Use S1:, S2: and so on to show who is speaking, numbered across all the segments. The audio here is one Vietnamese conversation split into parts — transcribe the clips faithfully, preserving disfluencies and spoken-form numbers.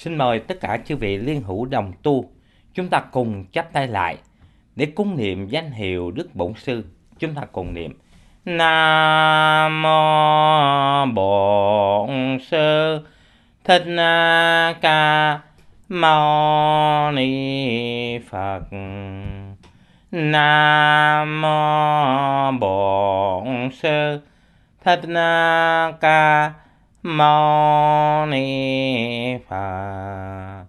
S1: Xin mời tất cả chư vị liên hữu đồng tu, chúng ta cùng chắp tay lại để cúng niệm danh hiệu Đức Bổn Sư. Chúng ta cùng niệm: Nam mô Bổn Sư Thích Ca Mâu Ni Phật. Nam mô Bổn Sư Thích Ca Mâu Ni Phật.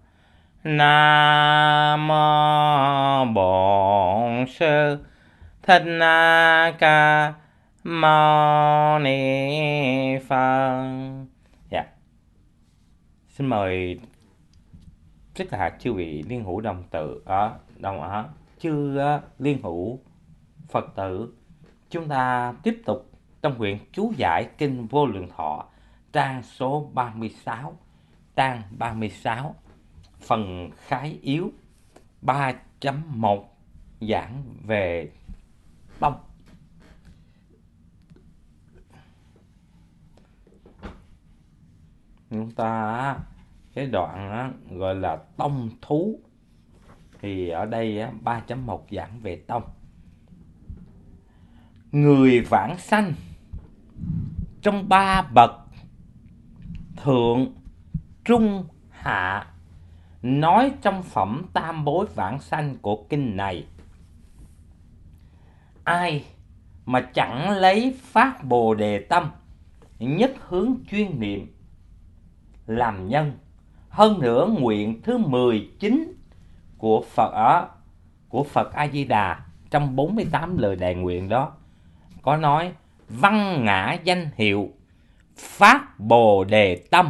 S1: Nam mô Bổn Sư Thích Ca Mâu Ni Phật. Dạ. Xin mời tất cả chư vị liên hữu đồng tử ở đồng ở chư liên hữu Phật tử, chúng ta tiếp tục trong quyển chú giải kinh Vô Lượng Thọ, trang số ba mươi sáu, trang ba mươi sáu, phần khái yếu ba chấm một, giảng về tông. Chúng ta cái đoạn gọi là tông thú, thì ở đây ba chấm một giảng về tông. Người vãng sanh trong ba bậc thượng, trung, hạ nói trong phẩm tam bối vãng sanh của kinh này, ai mà chẳng lấy phát Bồ Đề tâm, nhất hướng chuyên niệm làm nhân. Hơn nữa nguyện thứ mười chín của Phật ở của Phật A Di Đà trong bốn mươi tám lời đại nguyện đó có nói: văn ngã danh hiệu phát Bồ Đề tâm,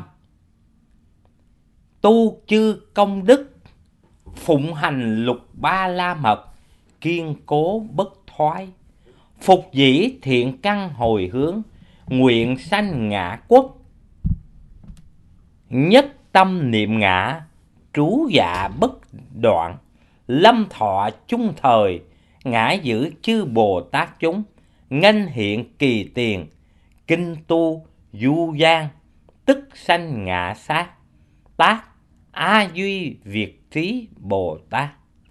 S1: tu chư công đức, phụng hành lục ba la mật, kiên cố bất thoái, phục dĩ thiện căn hồi hướng, nguyện sanh ngã quốc, nhất tâm niệm ngã, trú dạ bất đoạn, lâm thọ chung thời, ngã giữ chư Bồ Tát chúng, nghênh hiện kỳ tiền, kinh tu du gian, tức sanh ngã sát, tác A Duy Việt Trí Bồ Tát.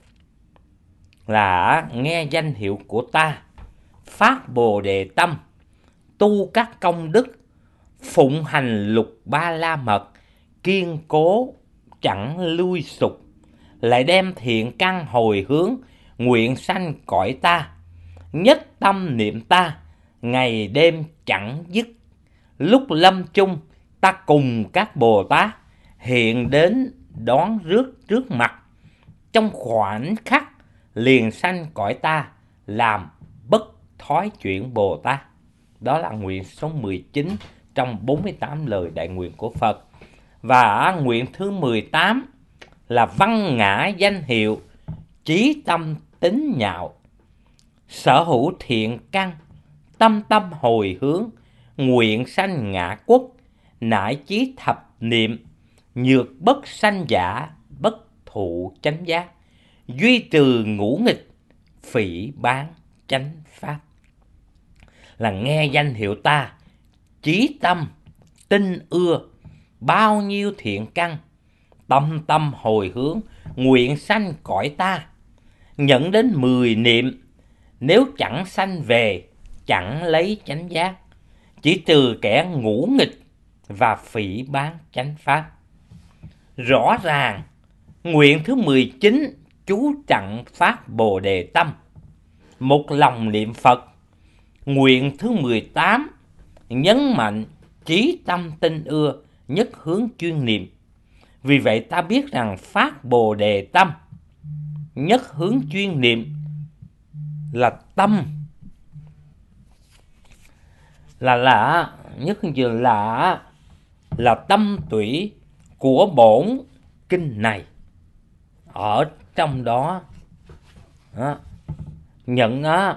S1: Là nghe danh hiệu của ta, phát Bồ Đề tâm, tu các công đức, phụng hành lục ba la mật, kiên cố chẳng lui sụp, lại đem thiện căn hồi hướng, nguyện sanh cõi ta, nhất tâm niệm ta, ngày đêm chẳng dứt. Lúc lâm chung, ta cùng các Bồ Tát hiện đến đón rước trước mặt, trong khoảnh khắc liền sanh cõi ta, làm bất thoái chuyển Bồ Tát. Đó là nguyện số mười chín trong bốn mươi tám lời đại nguyện của Phật. Và nguyện thứ mười tám là văn ngã danh hiệu chí tâm tín nhạo, sở hữu thiện căn, tâm tâm hồi hướng, nguyện sanh ngã quốc, nải chí thập niệm, nhược bất sanh giả, bất thụ chánh giác, duy trừ ngũ nghịch, phỉ bán chánh pháp. Là nghe danh hiệu ta, chí tâm tin ưa, bao nhiêu thiện căn, tâm tâm hồi hướng, nguyện sanh cõi ta, nhận đến mười niệm, nếu chẳng sanh về, chẳng lấy chánh giác, chỉ trừ kẻ ngũ nghịch và phỉ bán chánh pháp. Rõ ràng nguyện thứ mười chín chú trọng phát Bồ Đề tâm, một lòng niệm Phật. Nguyện thứ mười tám nhấn mạnh chí tâm tin ưa, nhất hướng chuyên niệm. Vì vậy ta biết rằng phát Bồ Đề tâm, nhất hướng chuyên niệm là tâm, là là nhất hướng là là tâm tủy của bổn kinh này. Ở trong đó, đó nhận á,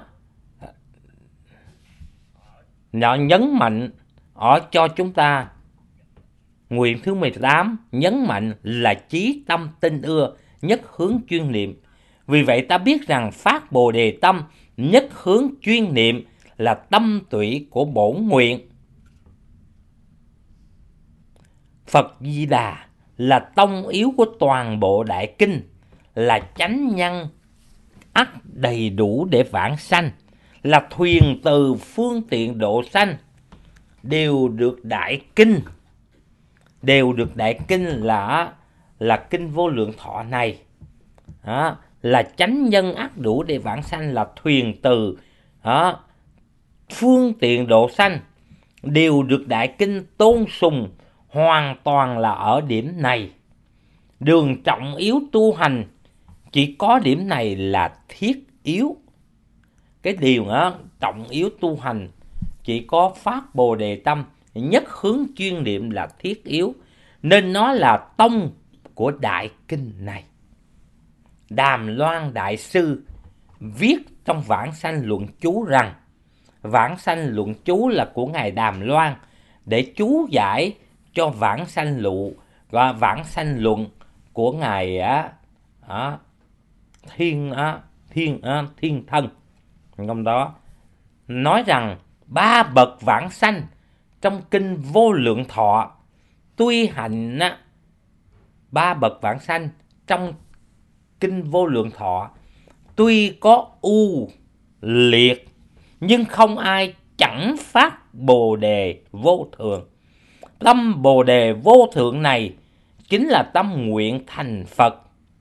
S1: nó nhấn mạnh ở cho chúng ta. Nguyện thứ mười tám nhấn mạnh là chí tâm tin ưa, nhất hướng chuyên niệm. Vì vậy ta biết rằng phát Bồ Đề tâm, nhất hướng chuyên niệm là tâm tủy của bổn nguyện. Phật Di Đà là tông yếu của toàn bộ đại kinh, là chánh nhân ắt đầy đủ để vãng sanh, là thuyền từ phương tiện độ sanh, đều được đại kinh, đều được đại kinh là là kinh Vô Lượng Thọ này. Đó, là chánh nhân ắt đủ để vãng sanh, là thuyền từ đó, phương tiện độ sanh, đều được đại kinh tôn sùng hoàn toàn là ở điểm này. Đường trọng yếu tu hành chỉ có điểm này là thiết yếu. Cái điều đó, trọng yếu tu hành chỉ có phát Bồ Đề tâm, nhất hướng chuyên niệm là thiết yếu, nên nó là tông của đại kinh này. Đàm Loan Đại Sư viết trong Vãng Sanh Luận Chú rằng, Vãng Sanh Luận Chú là của Ngài Đàm Loan, để chú giải cho Vãng Sanh Luận và Vãng Sanh Luận của Ngài á, á, Thiên á, Thiên á, Thiên Thân. Trong đó nói rằng ba bậc vãng sanh trong kinh Vô Lượng Thọ, tuy hạnh á, ba bậc vãng sanh trong kinh Vô Lượng Thọ tuy có ưu liệt, nhưng không ai chẳng phát Bồ Đề vô thượng. Tâm Bồ Đề vô thượng này chính là tâm nguyện thành Phật,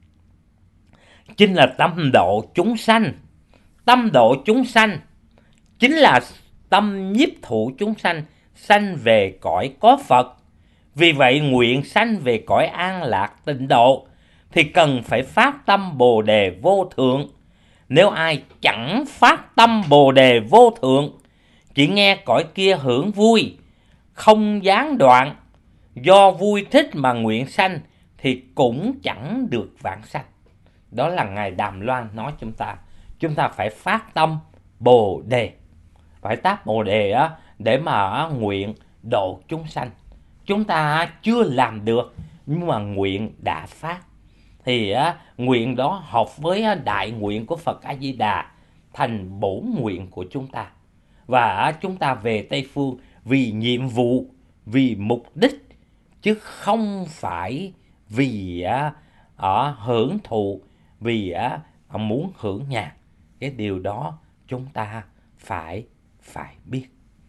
S1: chính là tâm độ chúng sanh. Tâm độ chúng sanh chính là tâm nhiếp thụ chúng sanh, sanh về cõi có Phật. Vì vậy nguyện sanh về cõi an lạc tịnh độ thì cần phải phát tâm Bồ Đề vô thượng. Nếu ai chẳng phát tâm Bồ Đề vô thượng, chỉ nghe cõi kia hưởng vui, không gián đoạn, do vui thích mà nguyện sanh, thì cũng chẳng được vãng sanh. Đó là Ngài Đàm Loan nói chúng ta. Chúng ta phải phát tâm Bồ Đề, phải tác Bồ Đề á, để mà nguyện độ chúng sanh. Chúng ta chưa làm được, nhưng mà nguyện đã phát. Thì á, nguyện đó hợp với đại nguyện của Phật A Di Đà, thành bổn nguyện của chúng ta. Và chúng ta về Tây Phương vì nhiệm vụ, vì mục đích, chứ không phải vì á, ở hưởng thụ, vì á, muốn hưởng nhàn. Cái điều đó chúng ta phải phải biết.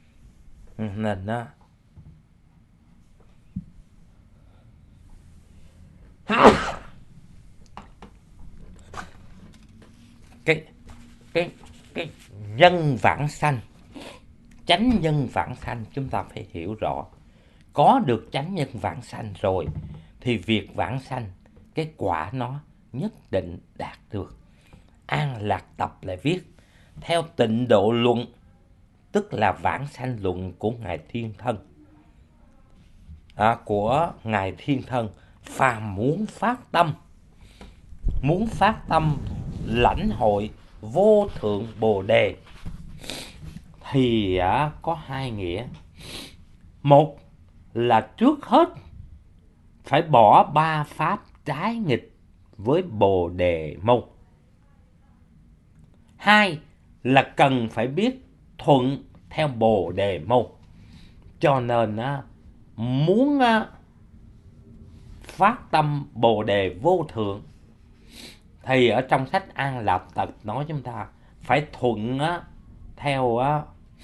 S1: Nên á, cái cái cái nhân vãng sanh, chánh nhân vãng sanh chúng ta phải hiểu rõ. Có được chánh nhân vãng sanh rồi thì việc vãng sanh, cái quả nó nhất định đạt được. An Lạc Tập lại viết theo Tịnh Độ Luận, tức là Vãng Sanh Luận của Ngài Thiên Thân. À, của Ngài Thiên Thân, phàm muốn phát tâm, muốn phát tâm lãnh hội vô thượng Bồ Đề thì à, có hai nghĩa. Một là trước hết phải bỏ ba pháp trái nghịch với Bồ Đề môn. Hai là cần phải biết thuận theo Bồ Đề môn. Cho nên á, muốn á, phát tâm Bồ Đề vô thượng thì ở trong sách An Lạc Tập nói chúng ta phải thuận á, theo á,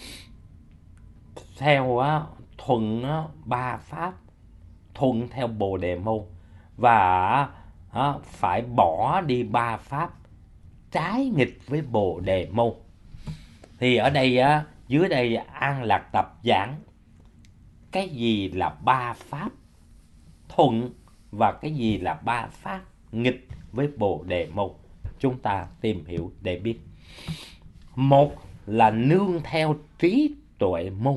S1: theo á, thuận á, ba pháp, thuận theo Bồ Đề môn, và á, phải bỏ đi ba pháp trái nghịch với Bồ Đề môn. Thì ở đây á, dưới đây An Lạc Tập giảng cái gì là ba pháp thuận và cái gì là ba pháp nghịch với Bồ Đề môn. Chúng ta tìm hiểu để biết. Một là nương theo trí tuệ môn.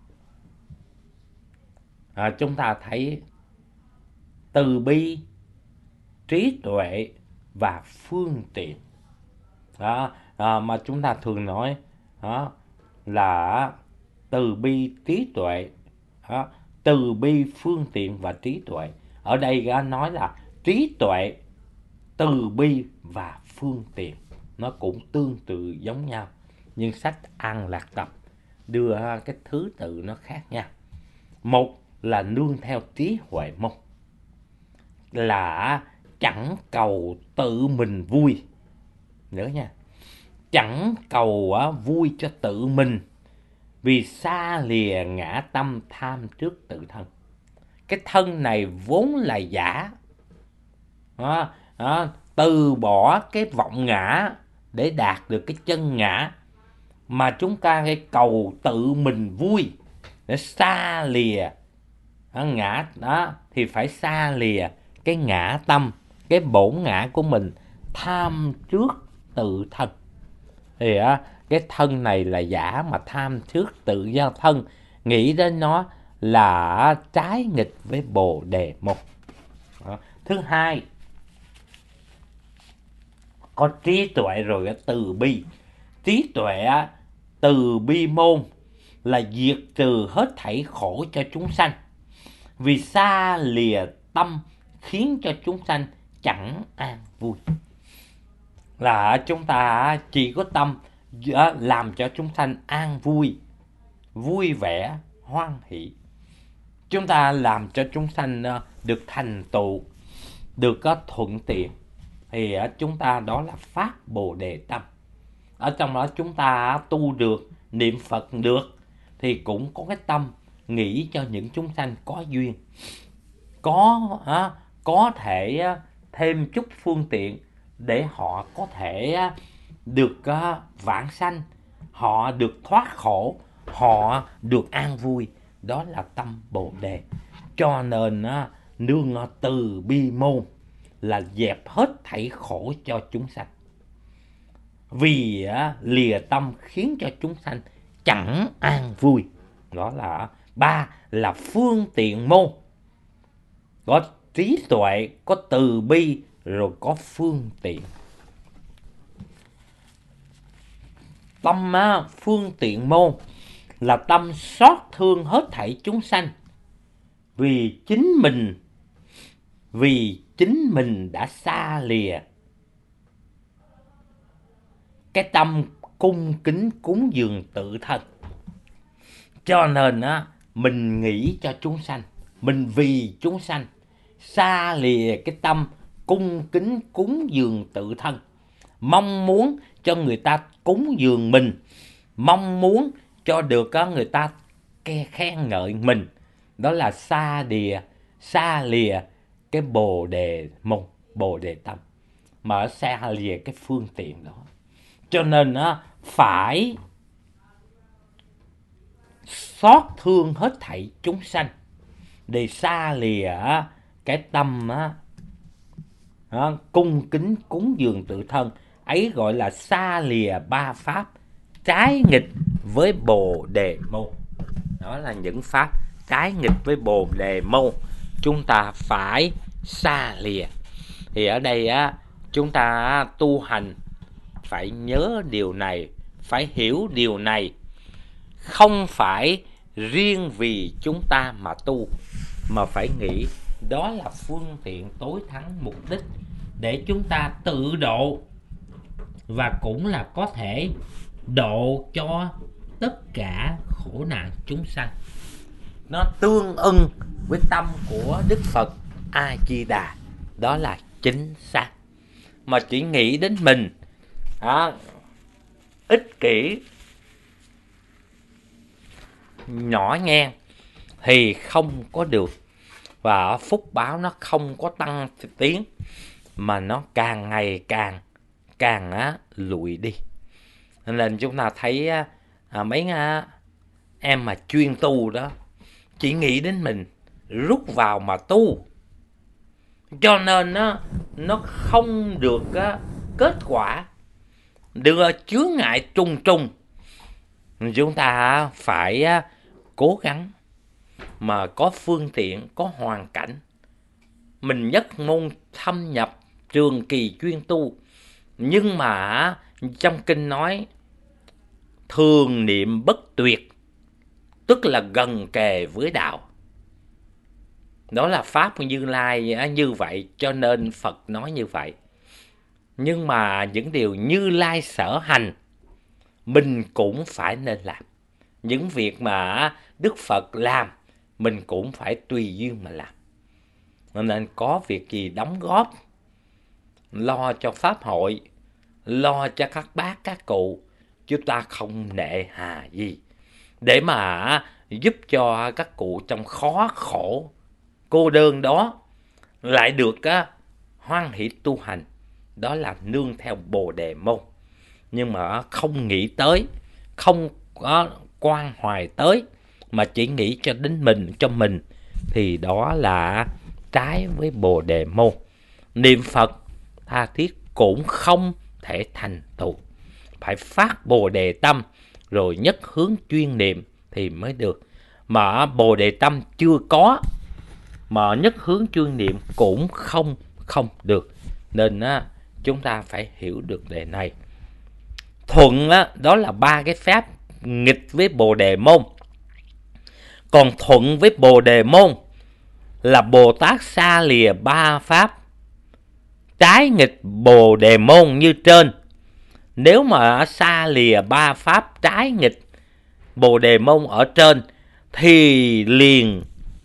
S1: À, chúng ta thấy từ bi, trí tuệ và phương tiện. Đó, à, mà chúng ta thường nói đó, là từ bi, trí tuệ, đó, từ bi, phương tiện và trí tuệ. Ở đây nói là trí tuệ, từ bi và phương tiện. Nó cũng tương tự giống nhau, nhưng sách An Lạc Tập đưa cái thứ tự nó khác nhau. Một là nương theo trí huệ môn. là chẳng cầu tự mình vui. Nữa nha, chẳng cầu á, vui cho tự mình, vì xa lìa ngã tâm tham trước tự thân. Cái thân này vốn là giả. Đó, đó, từ bỏ cái vọng ngã để đạt được cái chân ngã, mà chúng ta phải cầu tự mình vui để xa lìa đó, ngã đó thì phải xa lìa cái ngã tâm, cái bổn ngã của mình tham trước tự thân. Thì á, cái thân này là giả mà tham trước tự do thân, nghĩ đến nó là trái nghịch với Bồ Đề Môn. Đó. Thứ hai, có trí tuệ rồi cái từ bi. Trí tuệ từ bi môn là diệt trừ hết thảy khổ cho chúng sanh, vì xa lìa tâm khiến cho chúng sanh chẳng an vui. Là chúng ta chỉ có tâm làm cho chúng sanh an vui, vui vẻ, hoan hỷ. Chúng ta làm cho chúng sanh được thành tựu, được thuận tiện, thì chúng ta đó là phát Bồ Đề tâm. Ở trong đó chúng ta tu được, niệm Phật được, thì cũng có cái tâm nghĩ cho những chúng sanh có duyên, có có thể thêm chút phương tiện để họ có thể được vãng sanh, họ được thoát khổ, họ được an vui. Đó là tâm Bồ Đề. Cho nên nương từ bi môn là dẹp hết thảy khổ cho chúng sanh, vì lìa tâm khiến cho chúng sanh chẳng an vui. Đó là ba là phương tiện môn. Có trí tuệ, có từ bi, rồi có phương tiện. Tâm phương tiện môn là tâm xót thương hết thảy chúng sanh, vì chính mình vì chính mình đã xa lìa cái tâm cung kính cúng dường tự thân. Cho nên á, mình nghĩ cho chúng sanh, mình vì chúng sanh, xa lìa cái tâm cung kính cúng dường tự thân, mong muốn cho người ta cúng dường mình, mong muốn cho được người ta khen ngợi mình. Đó là xa lìa, xa lìa cái Bồ Đề môn, Bồ Đề tâm, mà xa lìa cái phương tiện đó. Cho nên á, phải xót thương hết thảy chúng sanh để xa lìa cái tâm á, đó, cung kính cúng dường tự thân. Ấy gọi là xa lìa ba pháp trái nghịch với Bồ Đề môn. Đó là những pháp trái nghịch với Bồ Đề môn, chúng ta phải xa lìa. Thì ở đây á, chúng ta tu hành phải nhớ điều này, phải hiểu điều này. Không phải riêng vì chúng ta mà tu, mà phải nghĩ đó là phương tiện tối thắng, mục đích để chúng ta tự độ, và cũng là có thể độ cho tất cả khổ nạn chúng sanh. Nó tương ưng với tâm của Đức Phật A Di Đà. Đó là chính xác. Mà chỉ nghĩ đến mình à, ích kỷ, nhỏ nhen thì không có được, và phúc báo nó không có tăng tiến, mà nó càng ngày càng càng á, lụi đi. Nên chúng ta thấy à, mấy à, em mà chuyên tu đó chỉ nghĩ đến mình, rút vào mà tu, cho nên nó nó không được á, kết quả, đưa chướng ngại trùng trùng. Chúng ta phải á, cố gắng mà có phương tiện, có hoàn cảnh, mình nhất môn thâm nhập, trường kỳ chuyên tu. Nhưng mà trong kinh nói thường niệm bất tuyệt, tức là gần kề với đạo. Đó là pháp của Như Lai như vậy, cho nên Phật nói như vậy. Nhưng mà những điều Như Lai sở hành mình cũng phải nên làm. Những việc mà Đức Phật làm mình cũng phải tùy duyên mà làm. Nên có việc gì đóng góp, lo cho pháp hội, lo cho các bác các cụ, chúng ta không nệ hà gì, để mà giúp cho các cụ trong khó khổ cô đơn đó lại được á, hoan hỷ tu hành. Đó là nương theo Bồ Đề môn. Nhưng mà không nghĩ tới, không có quan hoài tới, mà chỉ nghĩ cho đến mình, cho mình, thì đó là trái với Bồ Đề môn. Niệm Phật tha thiết cũng không thể thành tựu, phải phát Bồ Đề tâm rồi nhất hướng chuyên niệm thì mới được. Mà Bồ Đề tâm chưa có, mà nhất hướng chuyên niệm cũng không không được. Nên á, chúng ta phải hiểu được đề này. Thuận á, đó là ba cái pháp nghịch với Bồ Đề môn. Còn thuận với Bồ Đề môn là Bồ Tát xa lìa ba pháp trái nghịch Bồ Đề môn như trên. Nếu mà xa lìa ba pháp trái nghịch Bồ Đề môn ở trên thì liền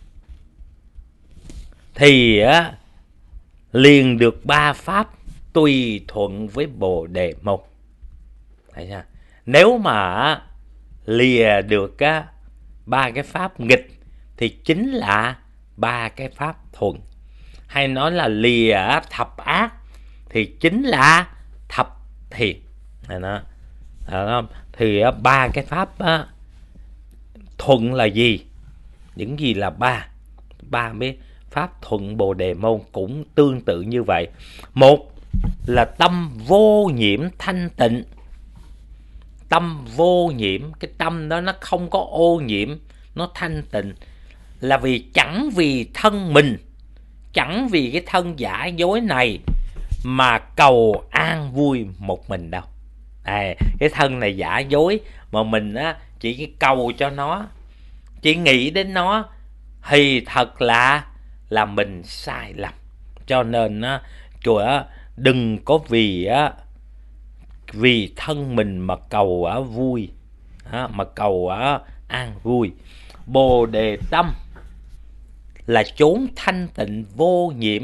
S1: thì á, liền được ba pháp tùy thuận với Bồ Đề môn. Thấy chưa? Nếu mà lìa được á, ba cái pháp nghịch thì chính là ba cái pháp thuận. Hay nói là lìa thập ác thì chính là thập thiện. Đó. Đó. Thì ba cái pháp á, thuận là gì? Những gì là ba? Ba mấy pháp thuận Bồ Đề môn cũng tương tự như vậy. Một là tâm vô nhiễm thanh tịnh. Tâm vô nhiễm, cái tâm đó nó không có ô nhiễm, nó thanh tịnh. Là vì chẳng vì thân mình, chẳng vì cái thân giả dối này mà cầu an vui một mình đâu. À, cái thân này giả dối mà mình á, chỉ cầu cho nó, chỉ nghĩ đến nó thì thật là là mình sai lầm. Cho nên á, chùa đừng có vì á, vì thân mình mà cầu á, vui, á, mà cầu á, an vui. Bồ Đề tâm là chốn thanh tịnh vô nhiễm.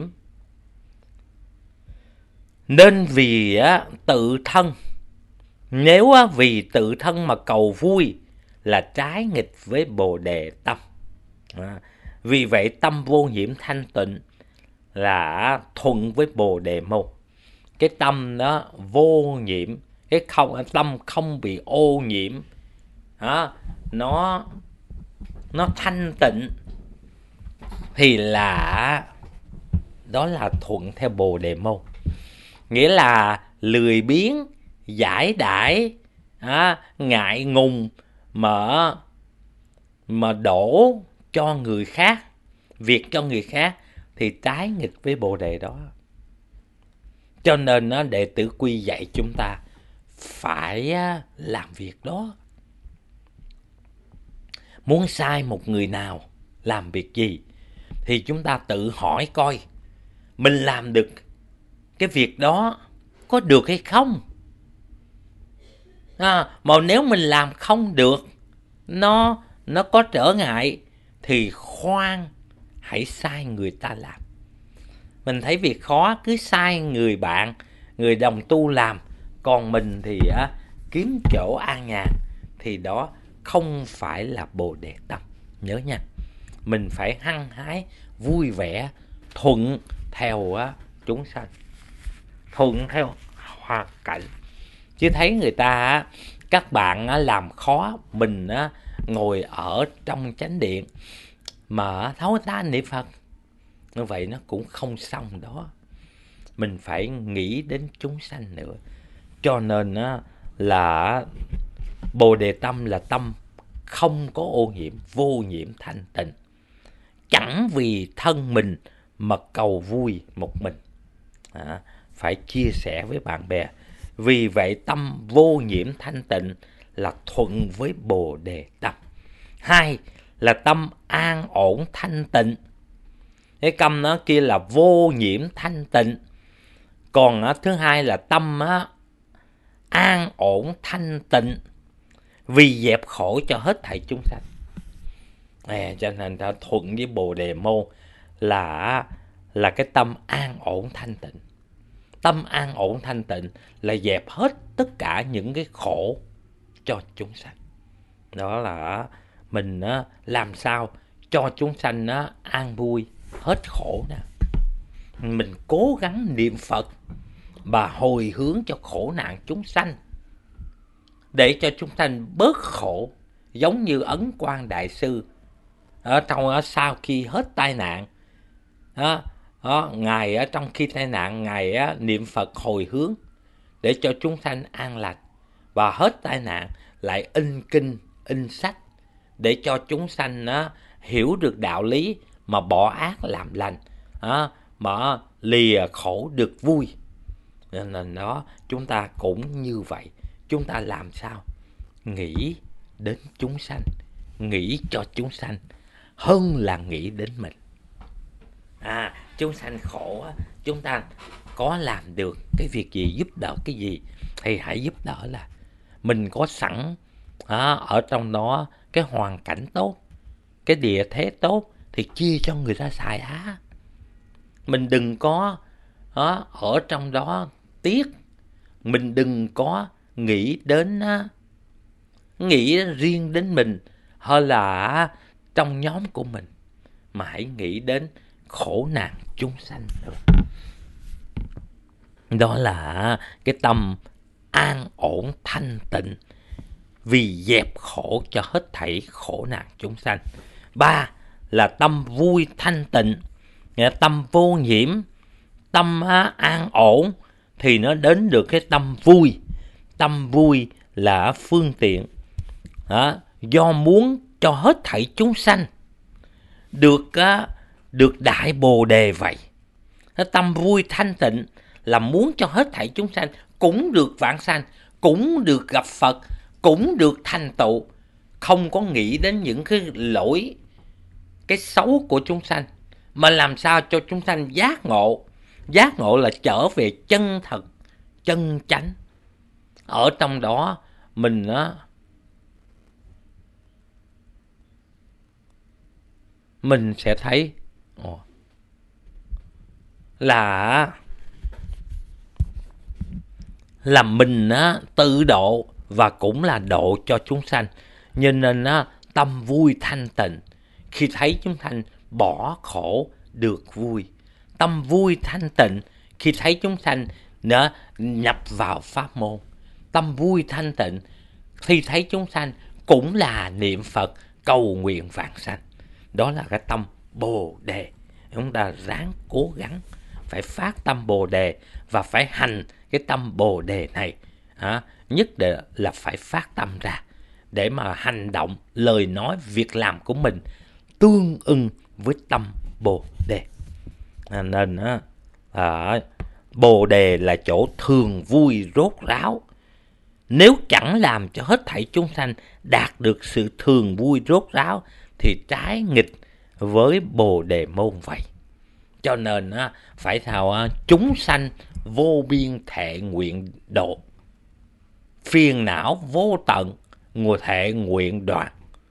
S1: Nên vì á, tự thân, nếu á, vì tự thân mà cầu vui là trái nghịch với Bồ Đề tâm. À, vì vậy tâm vô nhiễm thanh tịnh là thuận với Bồ Đề môn. Cái tâm đó vô nhiễm, cái không tâm không bị ô nhiễm, à, nó nó thanh tịnh thì là đó là thuận theo Bồ Đề môn. Nghĩa là lười biếng, giải đãi, à, ngại ngùng mà mà đổ cho người khác, việc cho người khác thì trái nghịch với Bồ Đề đó. Cho nên nó đệ tử Quy dạy chúng ta phải làm việc đó. Muốn sai một người nào làm việc gì thì chúng ta tự hỏi coi mình làm được cái việc đó có được hay không. À, mà nếu mình làm không được, nó nó có trở ngại thì khoan, hãy sai người ta làm. Mình thấy việc khó cứ sai người bạn, người đồng tu làm, còn mình thì á, kiếm chỗ an nhàn, thì đó không phải là Bồ Đề tâm. Nhớ nha, mình phải hăng hái, vui vẻ, thuận theo á, chúng sanh, thuận theo hoàn cảnh. Chứ thấy người ta á, các bạn á, làm khó, mình á, ngồi ở trong chánh điện mà thấu ta niệm Phật, như vậy nó cũng không xong đó. Mình phải nghĩ đến chúng sanh nữa. Cho nên á, là Bồ Đề tâm là tâm không có ô nhiễm, vô nhiễm thanh tịnh. Chẳng vì thân mình mà cầu vui một mình, à, phải chia sẻ với bạn bè. Vì vậy tâm vô nhiễm thanh tịnh là thuận với Bồ Đề tâm. Hai là tâm an ổn thanh tịnh. Cái tâm nó kia là vô nhiễm thanh tịnh. Còn á, thứ hai là tâm á, an ổn thanh tịnh, vì dẹp khổ cho hết thảy chúng sanh. À, cho nên ta thuận với Bồ Đề môn là là cái tâm an ổn thanh tịnh. Tâm an ổn thanh tịnh là dẹp hết tất cả những cái khổ cho chúng sanh. Đó là mình làm sao cho chúng sanh an vui, hết khổ nè. Mình cố gắng niệm Phật và hồi hướng cho khổ nạn chúng sanh, để cho chúng sanh bớt khổ. Giống như Ấn Quang Đại Sư ở trong ở sau khi hết tai nạn, đó, đó, Ngài ở trong khi tai nạn, Ngài á, niệm Phật hồi hướng để cho chúng sanh an lành, và hết tai nạn lại in kinh, in sách để cho chúng sanh á, hiểu được đạo lý mà bỏ ác làm lành, á, mà lìa khổ được vui. Nên là đó, chúng ta cũng như vậy. Chúng ta làm sao nghĩ đến chúng sanh, nghĩ cho chúng sanh hơn là nghĩ đến mình. À, chúng sanh khổ, chúng ta có làm được cái việc gì, giúp đỡ cái gì thì hãy giúp đỡ. Là mình có sẵn à, ở trong đó cái hoàn cảnh tốt, cái địa thế tốt thì chia cho người ta xài á. Mình đừng có à, ở trong đó tiếc. Mình đừng có nghĩ đến à, nghĩ riêng đến mình hơn là trong nhóm của mình, mà hãy nghĩ đến khổ nạn chúng sanh. Đó là cái tâm an ổn thanh tịnh, vì dẹp khổ cho hết thảy khổ nạn chúng sanh. Ba là tâm vui thanh tịnh, tâm vô nhiễm, tâm an ổn thì nó đến được cái tâm vui. Tâm vui là phương tiện đó, do muốn cho hết thảy chúng sanh được được đại bồ đề vậy. Tâm vui thanh tịnh là muốn cho hết thảy chúng sanh cũng được vãng sanh, cũng được gặp Phật, cũng được thành tựu, không có nghĩ đến những cái lỗi, cái xấu của chúng sanh, mà làm sao cho chúng sanh giác ngộ. Giác ngộ là trở về chân thật, chân chánh. Ở trong đó mình á, mình sẽ thấy ồ, là là mình á, tự độ và cũng là độ cho chúng sanh. Cho nên á, tâm vui thanh tịnh khi thấy chúng sanh bỏ khổ được vui. Tâm vui thanh tịnh khi thấy chúng sanh nó nhập vào pháp môn. Tâm vui thanh tịnh khi thấy chúng sanh cũng là niệm Phật cầu nguyện vãng sanh. Đó là cái tâm bồ đề. Chúng ta ráng cố gắng phải phát tâm bồ đề và phải hành cái tâm bồ đề này. À, nhất định là phải phát tâm ra để mà hành động, lời nói, việc làm của mình tương ưng với tâm bồ đề. À, nên á, à, bồ đề là chỗ thường vui rốt ráo. Nếu chẳng làm cho hết thảy chúng sanh đạt được sự thường vui rốt ráo thì trái nghịch với bồ đề môn vậy. Cho nên á, phải thào á, chúng sanh vô biên thệ nguyện độ, phiền não vô tận ngồi thệ nguyện đoạn,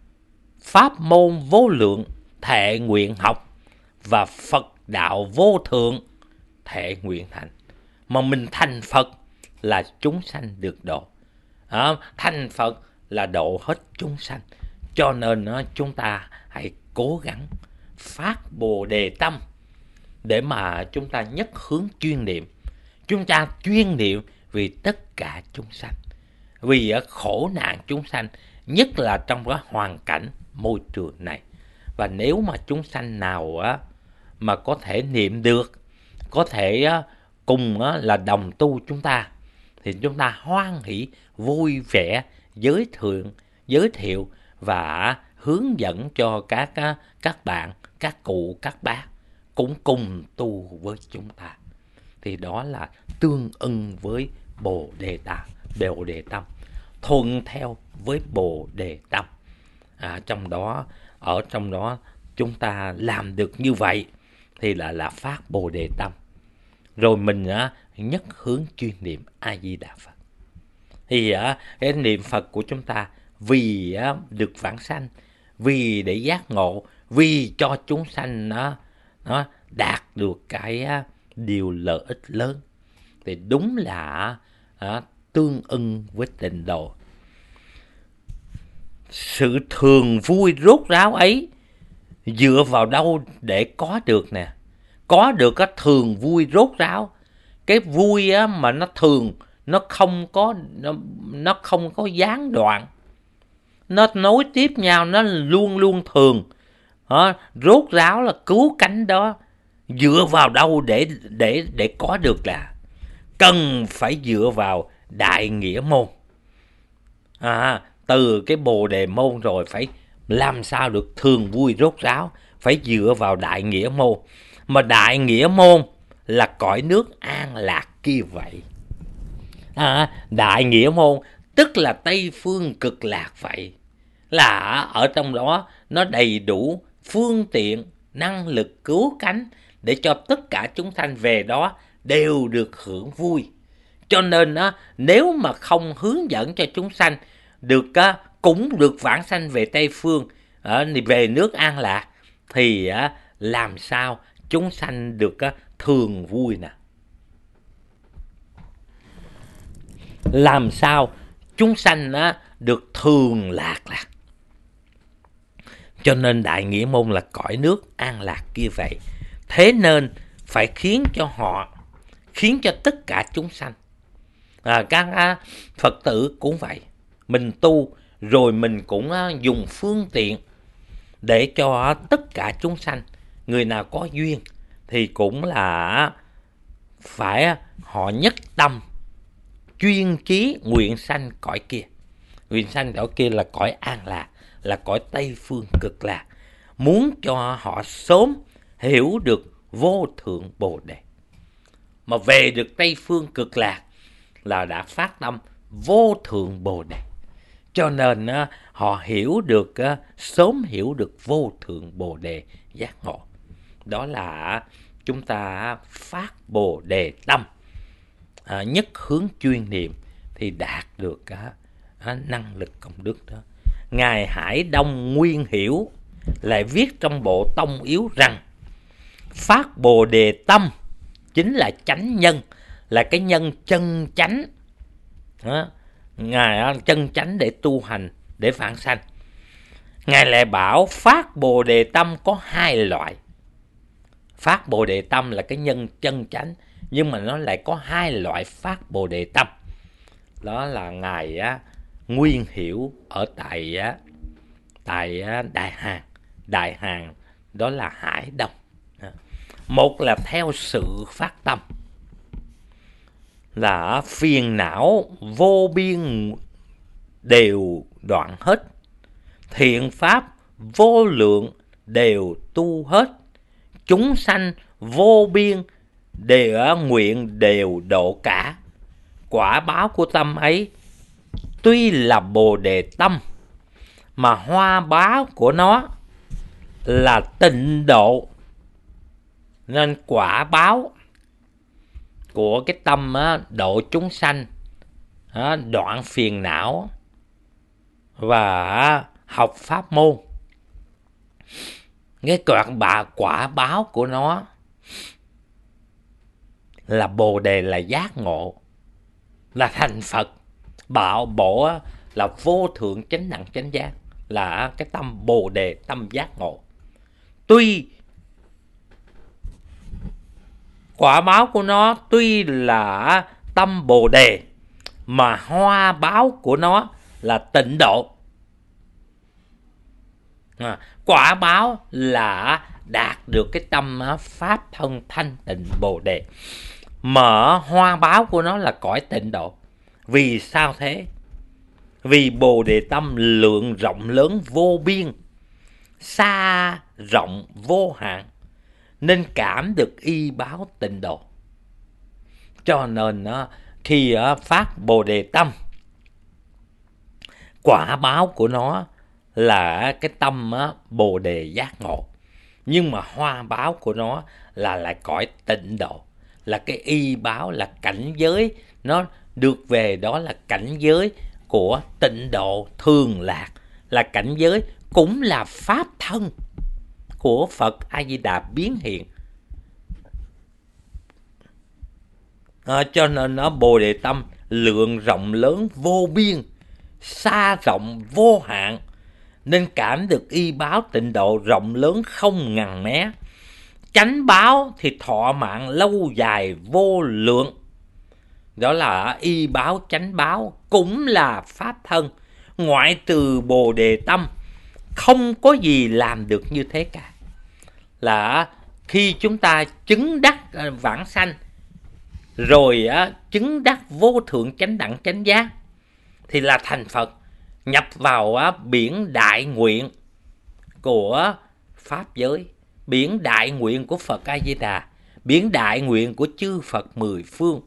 S1: pháp môn vô lượng thệ nguyện học, và Phật đạo vô thượng thệ nguyện thành. Mà mình thành Phật là chúng sanh được độ. À, thành Phật là độ hết chúng sanh. Cho nên đó, chúng ta hãy cố gắng phát bồ đề tâm để mà chúng ta nhất hướng chuyên niệm. Chúng ta chuyên niệm vì tất cả chúng sanh, vì khổ nạn chúng sanh, nhất là trong cái hoàn cảnh môi trường này. Và nếu mà chúng sanh nào á, mà có thể niệm được, có thể á, cùng á, là đồng tu chúng ta, thì chúng ta hoan hỷ vui vẻ giới thiệu, giới thiệu và hướng dẫn cho các các bạn, các cụ, các bác cũng cùng tu với chúng ta. Thì đó là tương ưng với bồ đề tâm, bồ đề tâm, thuận theo với bồ đề tâm. À, trong đó, ở trong đó chúng ta làm được như vậy thì là là phát bồ đề tâm. Rồi mình á, nhất hướng chuyên niệm A Di Đà Phật. Thì á, cái niệm Phật của chúng ta vì á, được vãng sanh, vì để giác ngộ, vì cho chúng sanh nó, nó đạt được cái điều lợi ích lớn. Thì đúng là à, tương ưng với tịnh độ. Sự thường vui rốt ráo ấy dựa vào đâu để có được nè? Có được cái thường vui rốt ráo. Cái vui á, mà nó thường, nó không có nó, nó không có gián đoạn, nó nối tiếp nhau, nó luôn luôn thường. Đó, rốt ráo là cứu cánh đó. Dựa vào đâu để để để có được? Là cần phải dựa vào đại nghĩa môn. À, từ cái Bồ Đề môn rồi phải làm sao được thường vui rốt ráo, phải dựa vào đại nghĩa môn. Mà đại nghĩa môn là cõi nước an lạc kia vậy. À, đại nghĩa môn tức là Tây phương cực lạc vậy. Là ở trong đó nó đầy đủ phương tiện, năng lực cứu cánh để cho tất cả chúng sanh về đó đều được hưởng vui. Cho nên á, nếu mà không hướng dẫn cho chúng sanh được á, cũng được vãng sanh về Tây phương, à, về nước an lạc, thì á, làm sao chúng sanh được á, thường vui nè? Làm sao chúng sanh á, được thường lạc lạc? Cho nên đại nghĩa môn là cõi nước an lạc kia vậy. Thế nên phải khiến cho họ, khiến cho tất cả chúng sanh, à, các à, Phật tử cũng vậy. Mình tu rồi mình cũng à, dùng phương tiện để cho tất cả chúng sanh, người nào có duyên thì cũng là phải họ nhất tâm chuyên chí nguyện sanh cõi kia. Nguyện sanh cõi kia là cõi an lạc, là cõi Tây phương cực lạc. Muốn cho họ sớm hiểu được vô thượng Bồ Đề. Mà về được Tây phương cực lạc là đã phát tâm vô thượng Bồ Đề. Cho nên uh, họ hiểu được, uh, sớm hiểu được vô thượng Bồ Đề giác ngộ. Đó là chúng ta phát Bồ Đề tâm, uh, nhất hướng chuyên niệm thì đạt được uh, uh, năng lực công đức đó. Ngài Hải Đông Nguyên Hiểu lại viết trong bộ Tông Yếu rằng phát Bồ Đề tâm chính là chánh nhân, là cái nhân chân chánh. Đó. Ngài chân chánh để tu hành, để vãng sanh. Ngài lại bảo phát Bồ Đề tâm có hai loại. Phát Bồ Đề tâm là cái nhân chân chánh, nhưng mà nó lại có hai loại phát Bồ Đề tâm. Đó là Ngài á, Nguyên Hiểu ở tại á, tại á, Đại Hàn. Đại Hàn đó là Hải Đông. Một là theo sự phát tâm, là phiền não vô biên đều đoạn hết, thiện pháp vô lượng đều tu hết, chúng sanh vô biên đều nguyện đều độ cả. Quả báo của tâm ấy tuy là Bồ Đề tâm, mà hoa báo của nó là tịnh độ. Nên quả báo của cái tâm á, độ chúng sanh, á, đoạn phiền não và á, học pháp môn, cái quả, bà, quả báo của nó là Bồ Đề, là giác ngộ, là thành Phật. Bảo bộ là vô thượng chánh đẳng chánh giác, là cái tâm Bồ Đề, tâm giác ngộ. Tuy quả báo của nó tuy là tâm Bồ Đề, mà hoa báo của nó là tịnh độ. À, quả báo là đạt được cái tâm pháp thân thanh tịnh Bồ Đề, mà hoa báo của nó là cõi tịnh độ. Vì sao thế? Vì Bồ Đề tâm lượng rộng lớn vô biên, xa rộng vô hạn, nên cảm được y báo tịnh độ. Cho nên khi phát Bồ Đề tâm, quả báo của nó là cái tâm Bồ Đề giác ngộ, nhưng mà hoa báo của nó là lại cõi tịnh độ, là cái y báo, là cảnh giới. Nó được về đó là cảnh giới của tịnh độ thường lạc, là cảnh giới cũng là pháp thân của Phật A Di Đà biến hiện. À, cho nên nó Bồ Đề Tâm lượng rộng lớn vô biên, xa rộng vô hạn, nên cảm được y báo tịnh độ rộng lớn không ngần mé. Chánh báo thì thọ mạng lâu dài vô lượng. Đó là y báo chánh báo cũng là pháp thân. Ngoại trừ Bồ Đề Tâm không có gì làm được như thế cả. Là khi chúng ta chứng đắc vãng sanh, rồi á, chứng đắc vô thượng chánh đẳng chánh giác, thì là thành Phật, nhập vào á, biển đại nguyện của Pháp giới, biển đại nguyện của Phật A-di-đà, biển đại nguyện của chư Phật mười phương.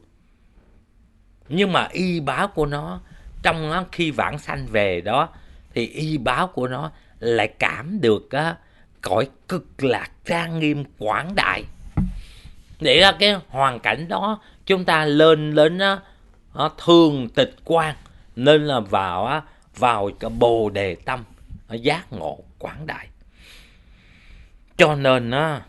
S1: Nhưng mà y báo của nó, trong á, khi vãng sanh về đó, thì y báo của nó lại cảm được á, cõi cực lạc trang nghiêm quảng đại. Để ra cái hoàn cảnh đó, chúng ta lên lên á, thường tịch quan, nên là vào á, vào cái Bồ Đề Tâm, giác ngộ quảng đại. Cho nên á,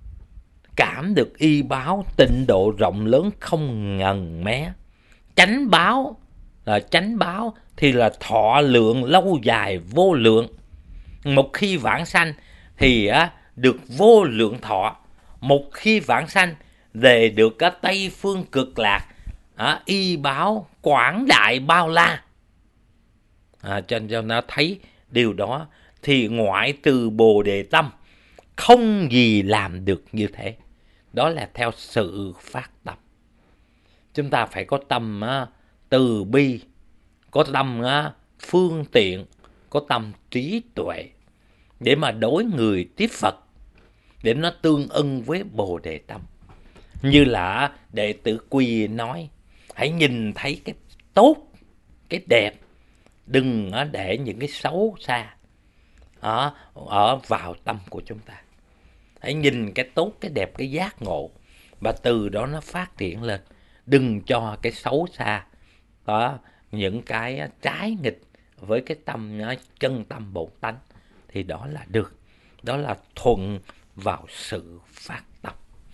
S1: cảm được y báo tịnh độ rộng lớn không ngần mé. Chánh báo là chánh báo thì là thọ lượng lâu dài vô lượng. Một khi vãng sanh thì á, được vô lượng thọ. Một khi vãng sanh về được cái Tây Phương Cực Lạc, à, y báo quảng đại bao la. À, cho nên cho nó thấy điều đó, thì ngoại trừ Bồ Đề Tâm không gì làm được như thế. Đó là theo sự phát tâm. Chúng ta phải có tâm á, từ bi, có tâm á, phương tiện, có tâm trí tuệ, để mà đối người tiếp Phật, để nó tương ưng với Bồ Đề Tâm. Như là đệ tử Quy nói, hãy nhìn thấy cái tốt, cái đẹp, đừng để những cái xấu xa ở, ở vào tâm của chúng ta. Hãy nhìn cái tốt, cái đẹp, cái giác ngộ, và từ đó nó phát triển lên. Đừng cho cái xấu xa, đó, những cái trái nghịch với cái tâm chân tâm bổn tánh, thì đó là được. Đó là thuận vào sự phát tâm.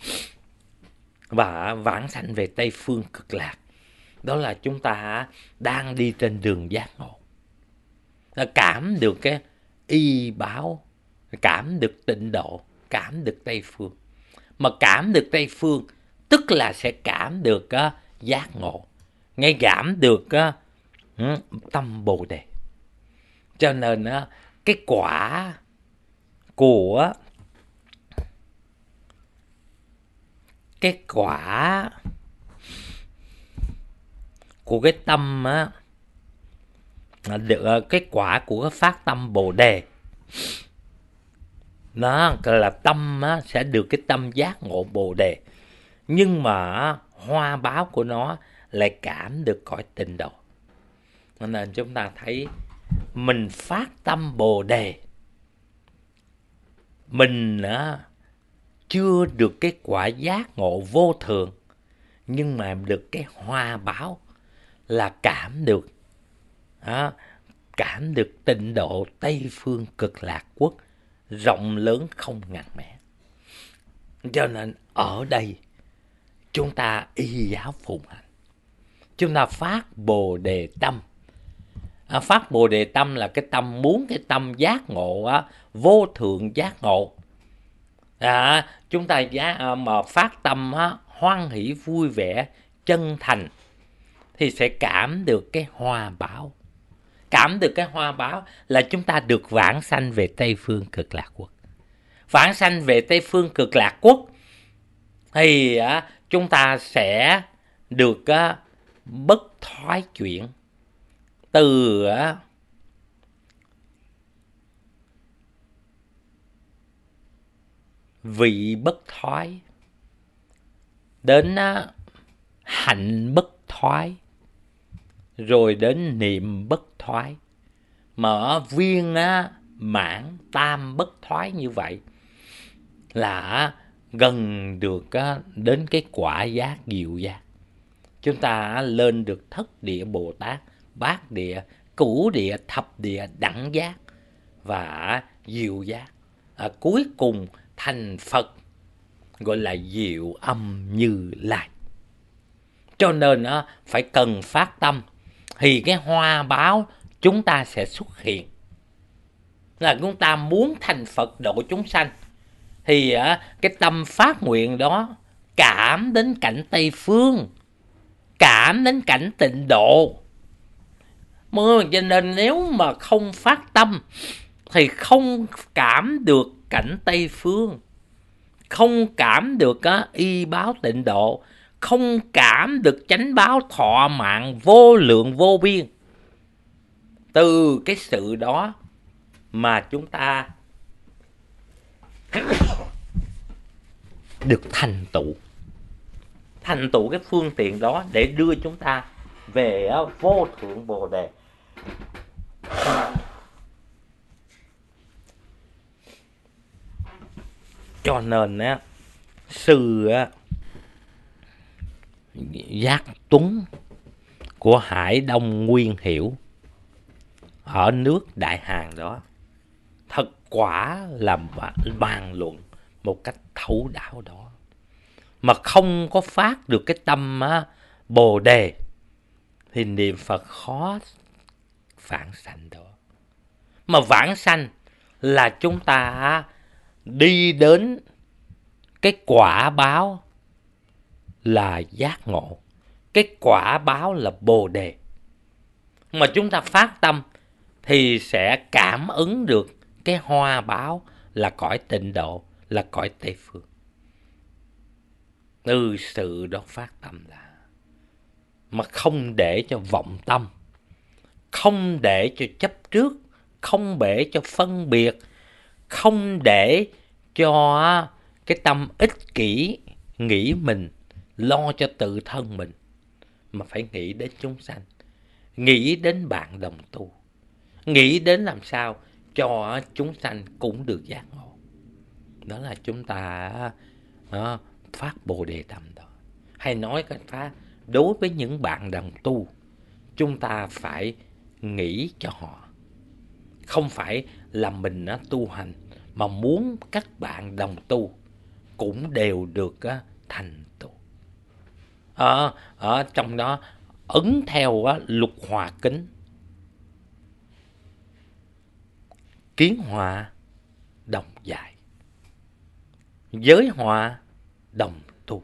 S1: Và vãng sanh về Tây Phương Cực Lạc, đó là chúng ta đang đi trên đường giác ngộ. Cảm được cái y báo, cảm được tịnh độ, cảm được Tây Phương. Mà cảm được Tây Phương tức là sẽ cảm được uh, giác ngộ, ngay cảm được uh, tâm Bồ Đề. Cho nên uh, cái quả của cái quả của cái tâm á, được cái quả của cái phát tâm Bồ Đề, nó là tâm á, sẽ được cái tâm giác ngộ Bồ Đề. Nhưng mà hoa báo của nó lại cảm được cõi tịnh độ. Nên chúng ta thấy mình phát tâm Bồ Đề, mình á, chưa được cái quả giác ngộ vô thường, nhưng mà được cái hoa báo là cảm được á, cảm được tịnh độ Tây Phương Cực Lạc Quốc rộng lớn không ngần mé. Cho nên ở đây chúng ta y giáo phụng hành, chúng ta phát Bồ Đề Tâm. À, phát Bồ Đề Tâm là cái tâm muốn cái tâm giác ngộ á, vô thượng giác ngộ. À, chúng ta giá, à, mà phát tâm á, hoan hỷ vui vẻ chân thành, thì sẽ cảm được cái hoa báo. Cảm được cái hoa báo là chúng ta được vãng sanh về Tây Phương Cực Lạc Quốc. Vãng sanh về Tây Phương Cực Lạc Quốc thì á, chúng ta sẽ được á, bất thoái chuyển từ á, vị bất thoái đến á, hạnh bất thoái, rồi đến niệm bất thoái. Mà ở viên á, mãn tam bất thoái như vậy là gần được á, đến cái quả giác diệu giác. Chúng ta lên được thất địa Bồ Tát, bát địa, cửu địa, thập địa, đẳng giác và diệu giác. À, cuối cùng thành Phật, gọi là Diệu Âm Như Lai. Cho nên á, phải cần phát tâm thì cái hoa báo chúng ta sẽ xuất hiện. Là chúng ta muốn thành Phật độ chúng sanh thì á, cái tâm phát nguyện đó cảm đến cảnh Tây Phương, cảm đến cảnh Tịnh Độ. Cho nên nếu mà không phát tâm thì không cảm được cảnh Tây Phương, không cảm được á, y báo Tịnh Độ, không cảm được chánh báo thọ mạng vô lượng vô biên. Từ cái sự đó mà chúng ta được thành tựu, thành tựu cái phương tiện đó để đưa chúng ta về á, vô thượng Bồ Đề. Cho nên á, sư á, Giác Tuấn của Hải Đông Nguyên Hiểu ở nước Đại Hàn đó, thật quả là bàn luận một cách thấu đáo đó, mà không có phát được cái tâm á, Bồ Đề thì niệm Phật khó vãng sanh đó. Mà vãng sanh là chúng ta đi đến cái quả báo là giác ngộ, cái quả báo là Bồ Đề. Mà chúng ta phát tâm thì sẽ cảm ứng được cái hoa báo là cõi Tịnh Độ, là cõi Tây Phương. Từ sự đó phát tâm là, mà không để cho vọng tâm, không để cho chấp trước, không để cho phân biệt, không để cho cái tâm ích kỷ nghĩ mình, lo cho tự thân mình, mà phải nghĩ đến chúng sanh, nghĩ đến bạn đồng tu, nghĩ đến làm sao cho chúng sanh cũng được giác ngộ. Đó là chúng ta đó, phát Bồ Đề tâm đó. Hay nói cách khác, đối với những bạn đồng tu, chúng ta phải nghĩ cho họ, không phải là mình á, tu hành mà muốn các bạn đồng tu cũng đều được á, thành tựu. Ở, ở trong đó ứng theo á, lục hòa kính, kiến hòa đồng dạy, giới hòa đồng tu,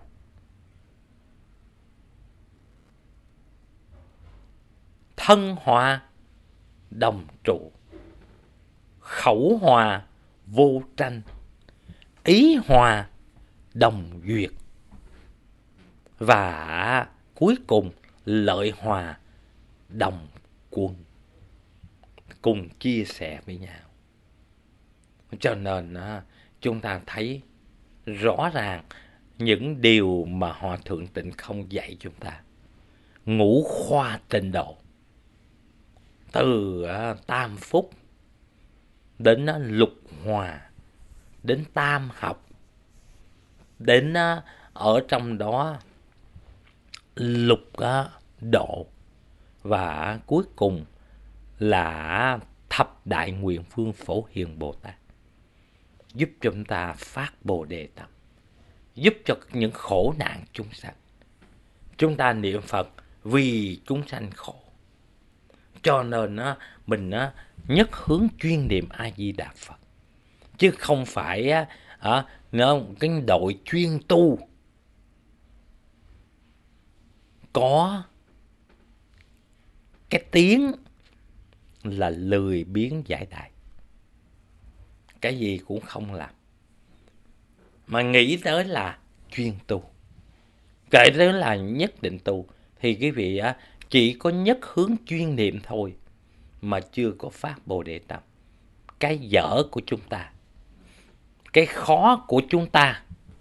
S1: thân hòa đồng trụ, khẩu hòa vô tranh, ý hòa đồng duyệt, và cuối cùng lợi hòa đồng quân, cùng chia sẻ với nhau. Cho nên chúng ta thấy rõ ràng những điều mà Hòa Thượng Tịnh Không dạy chúng ta. Ngũ khoa Tịnh Độ, từ tam phúc đến lục hòa, đến tam học, đến ở trong đó lục độ, và cuối cùng là thập đại nguyện phương Phổ Hiền Bồ Tát, giúp cho chúng ta phát Bồ Đề tâm, giúp cho những khổ nạn chúng sanh. Chúng ta niệm Phật vì chúng sanh khổ, cho nên á, mình á, nhất hướng chuyên niệm A Di Đà Phật, chứ không phải á, à, cái đội chuyên tu có cái tiếng là lười biếng giải đại, cái gì cũng không làm, mà nghĩ tới là chuyên tu, kể tới là nhất định tu, thì quý vị á, chỉ có nhất hướng chuyên niệm thôi mà chưa có phát Bồ Đề tâm. Cái dở của chúng ta, cái khó của chúng ta,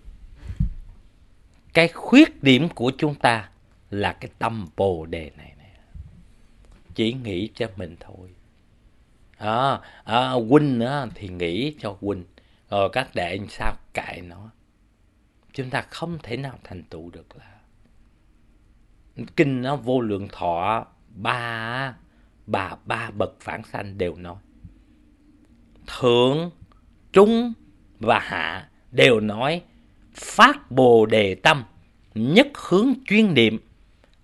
S1: cái khuyết điểm của chúng ta là cái tâm Bồ Đề này nè, chỉ nghĩ cho mình thôi. À, à, huynh á, thì nghĩ cho huynh, rồi các đệ sao kệ nó. Chúng ta không thể nào thành tựu được. Là kinh nó Vô Lượng Thọ ba bà ba bậc vãng sanh đều nói, thượng, trung và hạ đều nói phát Bồ Đề tâm, nhất hướng chuyên niệm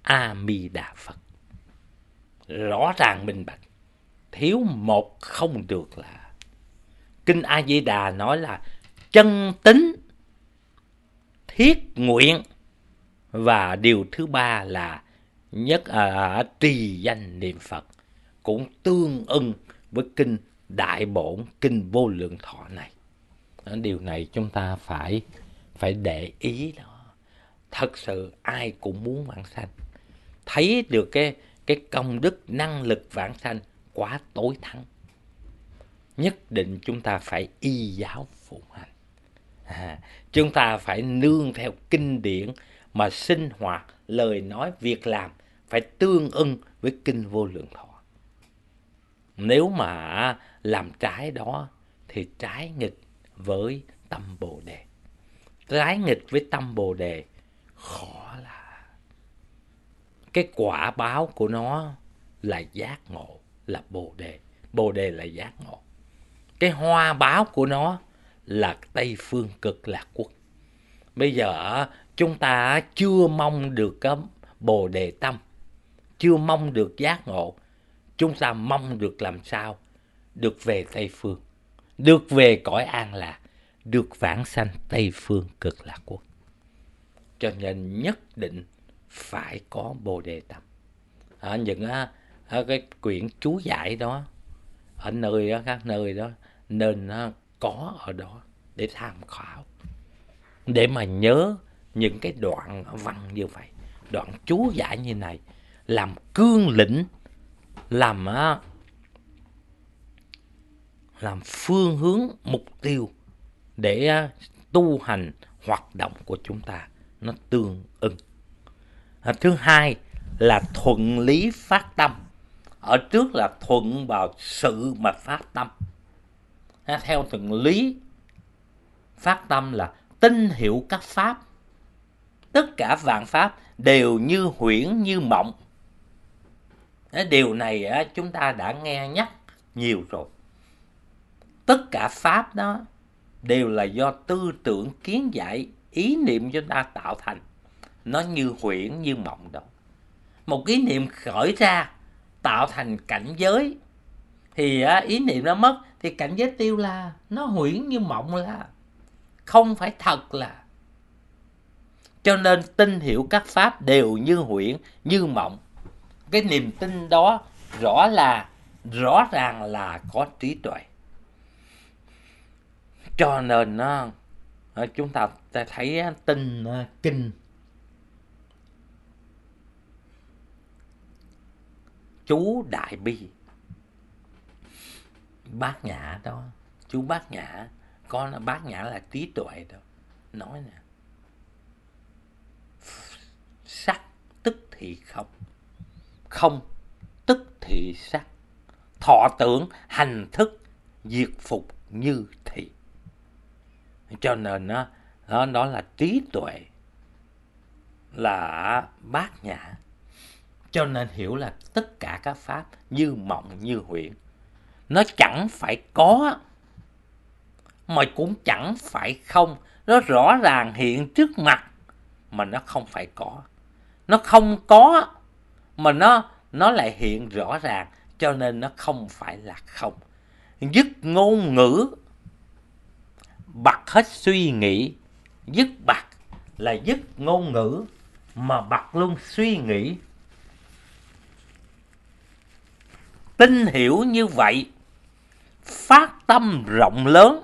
S1: A Di Đà Phật. Rõ ràng minh bạch, thiếu một không được. Là Kinh A Di Đà nói là chân tín, thiết nguyện, và điều thứ ba là nhất à, trì danh niệm Phật, cũng tương ưng với kinh Đại Bổn, kinh Vô Lượng Thọ này. Điều này chúng ta phải phải để ý đó. Thật sự ai cũng muốn vãng sanh, thấy được cái cái công đức năng lực vãng sanh quá tối thắng, nhất định chúng ta phải y giáo phụng hành. À, chúng ta phải nương theo kinh điển mà sinh hoạt, lời nói, việc làm phải tương ưng với kinh Vô Lượng Thọ. Nếu mà làm trái đó thì trái nghịch với tâm Bồ Đề. Trái nghịch với tâm Bồ Đề khó là cái quả báo của nó là giác ngộ, là Bồ Đề. Bồ Đề là giác ngộ. Cái hoa báo của nó là Tây Phương Cực Lạc Quốc. Bây giờ chúng ta chưa mong được cái Bồ Đề tâm, chưa mong được giác ngộ, chúng ta mong được làm sao được về Tây Phương, được về cõi an lạc, được vãng sanh Tây Phương Cực Lạc Quốc. Cho nên nhất định phải có Bồ Đề tâm. Ở những ở cái quyển chú giải đó, ở nơi đó, các nơi đó nên có ở đó để tham khảo, để mà nhớ những cái đoạn văn như vậy, đoạn chú giải như này, làm cương lĩnh, làm làm phương hướng mục tiêu để tu hành hoạt động của chúng ta nó tương ưng. À, thứ hai là thuận lý phát tâm. Ở trước là thuận vào sự mà phát tâm. À, theo thuận lý phát tâm là tin hiểu các pháp, tất cả vạn pháp đều như huyễn như mộng. À, điều này chúng ta đã nghe nhắc nhiều rồi. Tất cả pháp đó đều là do tư tưởng, kiến giải, ý niệm chúng ta tạo thành. Nó như huyễn như mộng đó. Một ý niệm khởi ra tạo thành cảnh giới, thì ý niệm nó mất thì cảnh giới tiêu là nó huyễn như mộng, là không phải thật. Là cho nên tin hiểu các pháp đều như huyễn như mộng. Cái niềm tin đó rõ là rõ ràng là có trí tuệ. Cho nên nó chúng ta thấy tin kinh chú Đại Bi Bát Nhã đó, chú Bát Nhã có Bát Nhã là trí tuệ đó, nói nè: sắc tức thì không, không tức thì sắc, thọ tưởng hành thức diệt phục như thị. Cho nên nó đó, đó là trí tuệ, là Bát Nhã. Cho nên hiểu là tất cả các pháp như mộng như huyễn. Nó chẳng phải có mà cũng chẳng phải không. Nó rõ ràng hiện trước mặt mà nó không phải có. Nó không có mà nó nó lại hiện rõ ràng, cho nên nó không phải là không. Dứt ngôn ngữ, bặt hết suy nghĩ. Dứt bặt là dứt ngôn ngữ mà bặt luôn suy nghĩ. Tin hiểu như vậy, phát tâm rộng lớn.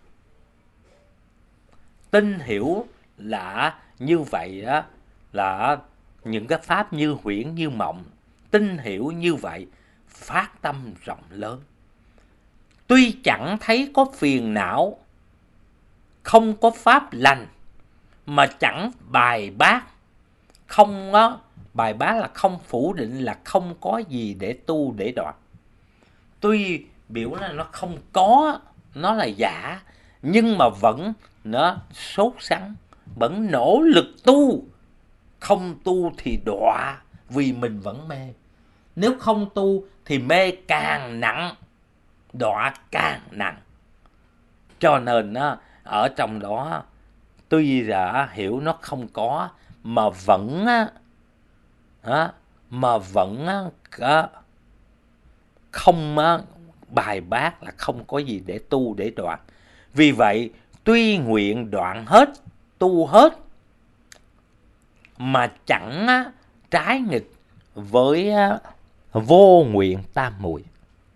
S1: Tin hiểu là như vậy đó, là những cái pháp như huyễn như mộng. Tin hiểu như vậy, phát tâm rộng lớn. Tuy chẳng thấy có phiền não, không có pháp lành, mà chẳng bài bác. Không đó, bài bác là không phủ định, là không có gì để tu để đoạn. Tuy biểu là nó không có, nó là giả, nhưng mà vẫn nó sốt sắng, vẫn nỗ lực tu. Không tu thì đọa, vì mình vẫn mê. Nếu không tu thì mê càng nặng, đọa càng nặng. Cho nên ở trong đó, tuy là hiểu nó không có, mà vẫn á, mà vẫn á, á, không á, bài bác, là không có gì để tu để đoạn. Vì vậy tuy nguyện đoạn hết, tu hết, mà chẳng á, trái nghịch với á, vô nguyện tam muội.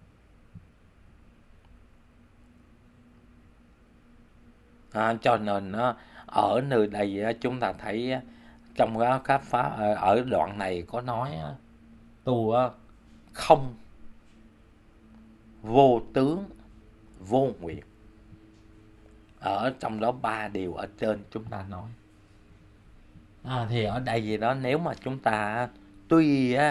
S1: À, cho nên á, ở nơi đây á, chúng ta thấy á, trong á, các pháp ở ở đoạn này có nói á, tu á, không, vô tướng, vô nguyện. Ở trong đó ba điều ở trên chúng ta nói. À, thì ở đây gì đó, nếu mà chúng ta tuy á,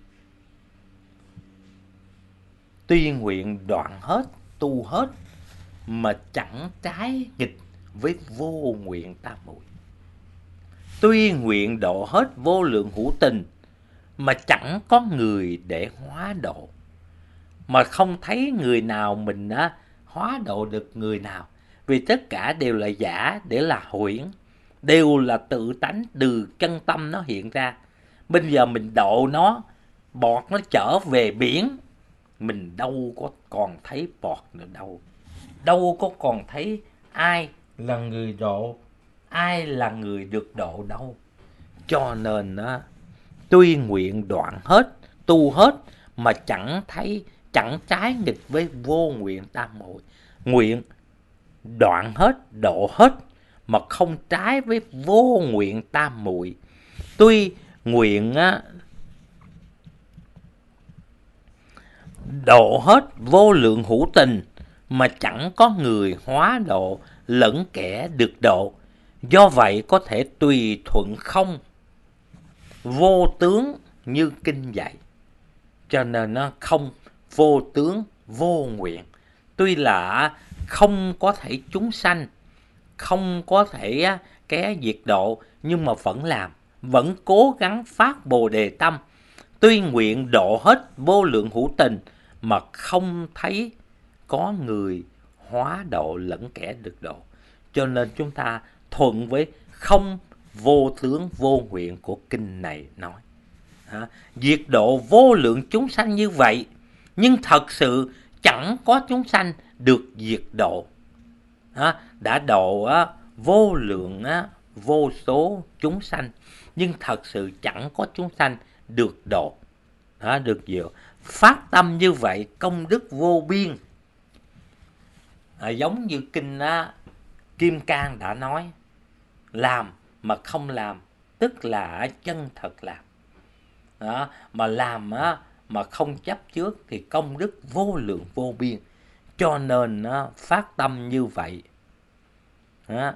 S1: tuy nguyện đoạn hết, tu hết, mà chẳng trái nghịch với vô nguyện tam muội. Tuy nguyện độ hết vô lượng hữu tình, mà chẳng có người để hóa độ. Mà không thấy người nào mình á, hóa độ được người nào. Vì tất cả đều là giả, để là huyễn, đều là tự tánh từ chân tâm nó hiện ra. Bây giờ mình độ nó, bọt nó trở về biển, mình đâu có còn thấy bọt nữa đâu. Đâu có còn thấy ai là người độ, ai là người được độ đâu. Cho nên á, tuy nguyện đoạn hết, tu hết, mà chẳng thấy, chẳng trái nghịch với vô nguyện tam muội. Nguyện đoạn hết, độ hết, mà không trái với vô nguyện tam muội. Tuy nguyện á, độ hết vô lượng hữu tình, mà chẳng có người hóa độ lẫn kẻ được độ. Do vậy có thể tùy thuận không, vô tướng như kinh dạy. Cho nên nó không, vô tướng, vô nguyện. Tuy là không có thể chúng sanh, không có thể cái diệt độ, nhưng mà vẫn làm, vẫn cố gắng phát Bồ Đề tâm. Tuy nguyện độ hết vô lượng hữu tình, mà không thấy có người hóa độ lẫn kẻ được độ. Cho nên chúng ta thuận với không, vô tướng, vô nguyện của kinh này nói. À, diệt độ vô lượng chúng sanh như vậy, nhưng thật sự chẳng có chúng sanh được diệt độ. À, đã độ á, vô lượng á, vô số chúng sanh, nhưng thật sự chẳng có chúng sanh được độ, à, được diệu. Phát tâm như vậy công đức vô biên. À, giống như kinh á, Kim Cang đã nói, làm mà không làm tức là chân thật làm. Đó, mà làm á, mà không chấp trước thì công đức vô lượng vô biên. Cho nên á, phát tâm như vậy, đó,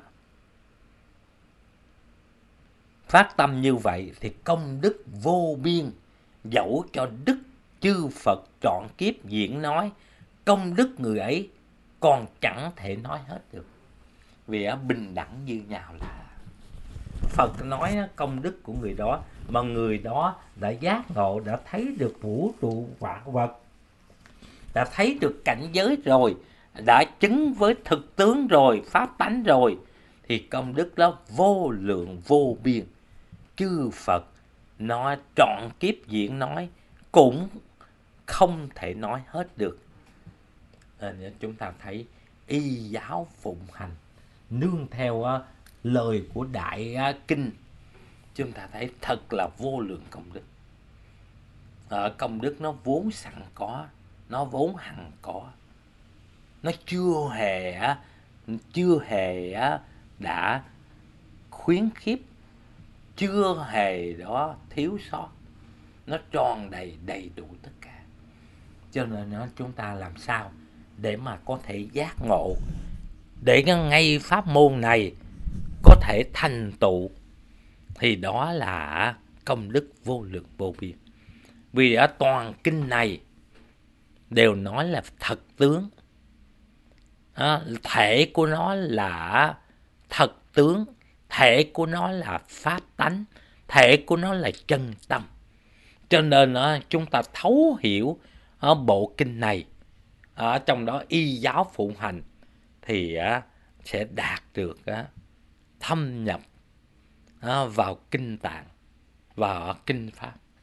S1: phát tâm như vậy thì công đức vô biên. Dẫu cho đức chư Phật trọn kiếp diễn nói, công đức người ấy còn chẳng thể nói hết được. Vì á, bình đẳng như nhau là Phật nói công đức của người đó, mà người đó đã giác ngộ, đã thấy được vũ trụ vạn vật, đã thấy được cảnh giới rồi, đã chứng với thực tướng rồi, pháp tánh rồi, thì công đức đó vô lượng vô biên. Chư Phật nói trọn kiếp diễn nói cũng không thể nói hết được. Nên chúng ta thấy y giáo phụng hành, nương theo uh, lời của Đại uh, Kinh, chúng ta thấy thật là vô lượng công đức. À, công đức nó vốn sẵn có, nó vốn hằng có, nó chưa hề chưa hề đã khuyến khiếp, chưa hề đó thiếu sót, nó tròn đầy đầy đủ tất cả. Cho nên nó chúng ta làm sao để mà có thể giác ngộ, để ngay pháp môn này có thể thành tựu, thì đó là công đức vô lượng vô biên. Vì ở toàn kinh này đều nói là thật tướng, à, thể của nó là thật tướng, thể của nó là pháp tánh, thể của nó là chân tâm. Cho nên à, chúng ta thấu hiểu à, bộ kinh này, ở trong đó y giáo phụng hành, thì à, sẽ đạt được à, thâm nhập à, vào kinh tạng, vào kinh pháp.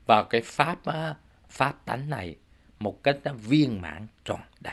S1: vào cái pháp á, pháp tánh này một cách nó viên mãn tròn đầy.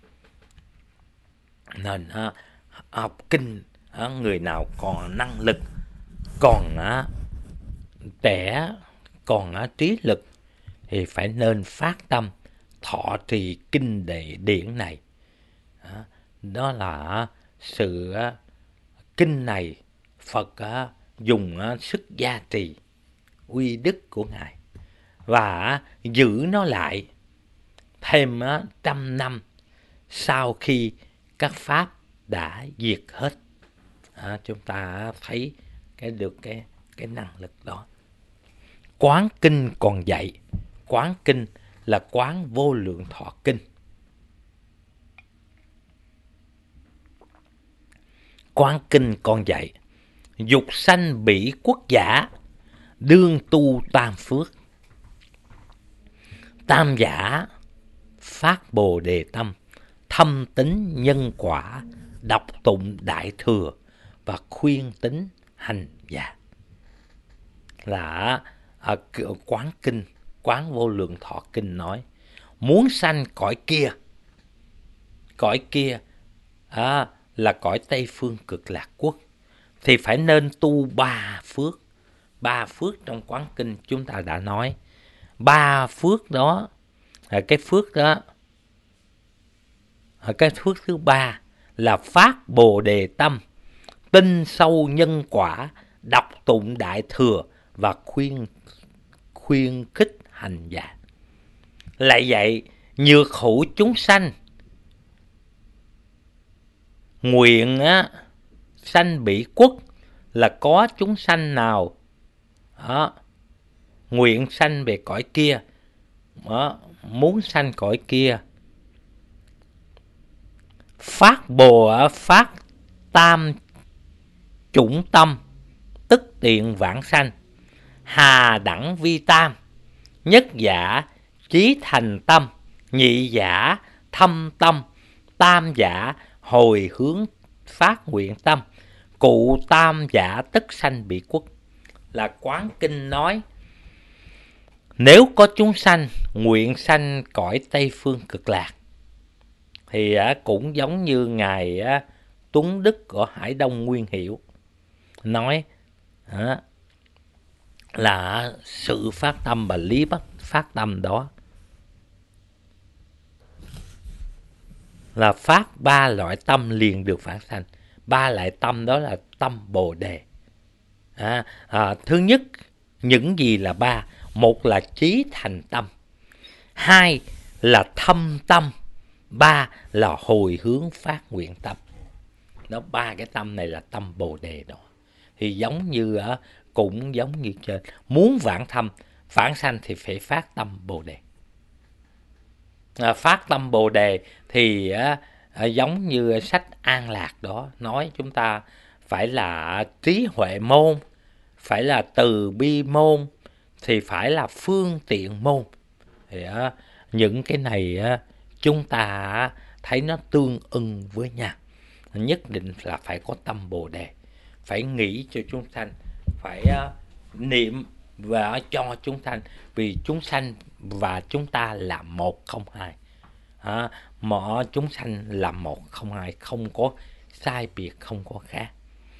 S1: Nên á, học kinh á, người nào còn năng lực, còn á, trẻ, còn á, trí lực thì phải nên phát tâm thọ trì kinh đề điển này. Đó, đó là sự á, kinh này Phật á, dùng á, sức gia trì uy đức của Ngài và giữ nó lại thêm á, trăm năm sau khi các pháp đã diệt hết. À, chúng ta thấy cái được cái cái năng lực đó. Quán kinh còn dạy, quán kinh là quán vô lượng thọ kinh. Quán kinh còn dạy, dục sanh bỉ quốc giả, đương tu tam phước. Tam giả phát bồ đề tâm, thâm tín nhân quả, đọc tụng đại thừa và khuyên tín hành giả. Là à, quán kinh, quán vô lượng thọ kinh nói, muốn sanh cõi kia, cõi kia à, là cõi Tây Phương Cực Lạc Quốc, thì phải nên tu ba phước. Ba phước trong quán kinh chúng ta đã nói. Ba phước đó, cái phước đó, cái phước thứ ba là phát bồ đề tâm, tin sâu nhân quả, đọc tụng đại thừa và khuyên khuyên khích hành giả. Lại vậy, nhược hữu chúng sanh, nguyện á, sanh bỉ quốc, là có chúng sanh nào đó, nguyện sanh về cõi kia, đó, muốn sanh cõi kia, phát bồ phát tam chủng tâm, tức tiện vãng sanh, hà đẳng vi tam, nhất giả chí thành tâm, nhị giả thâm tâm, tam giả hồi hướng phát nguyện tâm, cụ tam giả tất sanh bỉ quốc. Là quán kinh nói, nếu có chúng sanh nguyện sanh cõi Tây Phương Cực Lạc thì cũng giống như ngài Tuấn Đức của Hải Đông Nguyên Hiệu nói là sự phát tâm và lý bắt phát tâm đó là phát ba loại tâm liền được vãng sanh. Ba loại tâm đó là tâm Bồ Đề. À, à, thứ nhất, những gì là ba? Một là chí thành tâm, hai là thâm tâm, ba là hồi hướng phát nguyện tâm. Đó, ba cái tâm này là tâm Bồ Đề đó. Thì giống như cũng giống như trên, muốn vãng thâm vãng sanh thì phải phát tâm Bồ Đề. À, phát tâm Bồ Đề thì à, giống như sách An Lạc đó nói, chúng ta phải là trí huệ môn, phải là từ bi môn, thì phải là phương tiện môn. Thì à, những cái này à, chúng ta thấy nó tương ưng với nhau. Nhất định là phải có tâm Bồ Đề, phải nghĩ cho chúng sanh, phải uh, niệm và cho chúng sanh, vì chúng sanh và chúng ta là một không hai. À, mọi chúng sanh là một không hai, không có sai biệt, không có khác.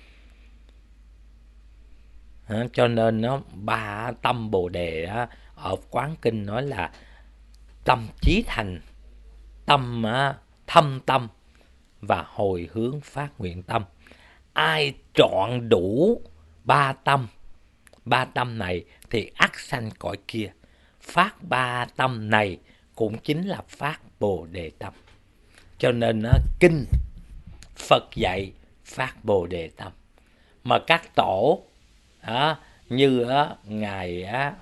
S1: À, cho nên nó ba tâm Bồ Đề á, ở quán kinh nói là tâm chí thành, tâm á, thâm tâm và hồi hướng phát nguyện tâm. Ai trọn đủ ba tâm, ba tâm này thì ắt sanh cõi kia. Phát ba tâm này cũng chính là phát Bồ Đề tâm. Cho nên á, kinh Phật dạy phát Bồ Đề tâm. Mà các tổ á, như á, ngài á,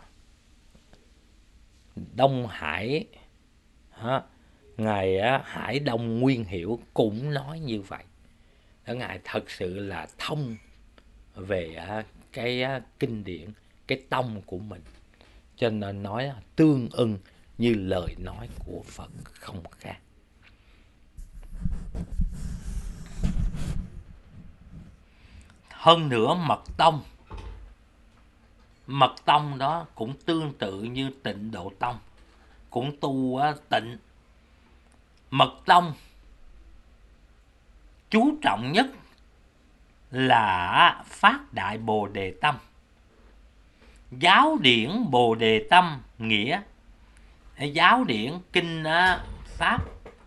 S1: Đông Hải á, ngài á, Hải Đông Nguyên Hiệu cũng nói như vậy. Đó, ngài thật sự là thông về á, cái á, kinh điển, cái tông của mình, cho nên nói là tương ưng như lời nói của Phật không khác. Hơn nữa mật tông Mật tông đó cũng tương tự như Tịnh Độ Tông, cũng tu á, tịnh. Mật tông chú trọng nhất là phát đại Bồ Đề tâm. Giáo điển Bồ Đề tâm nghĩa, giáo điển kinh á, Pháp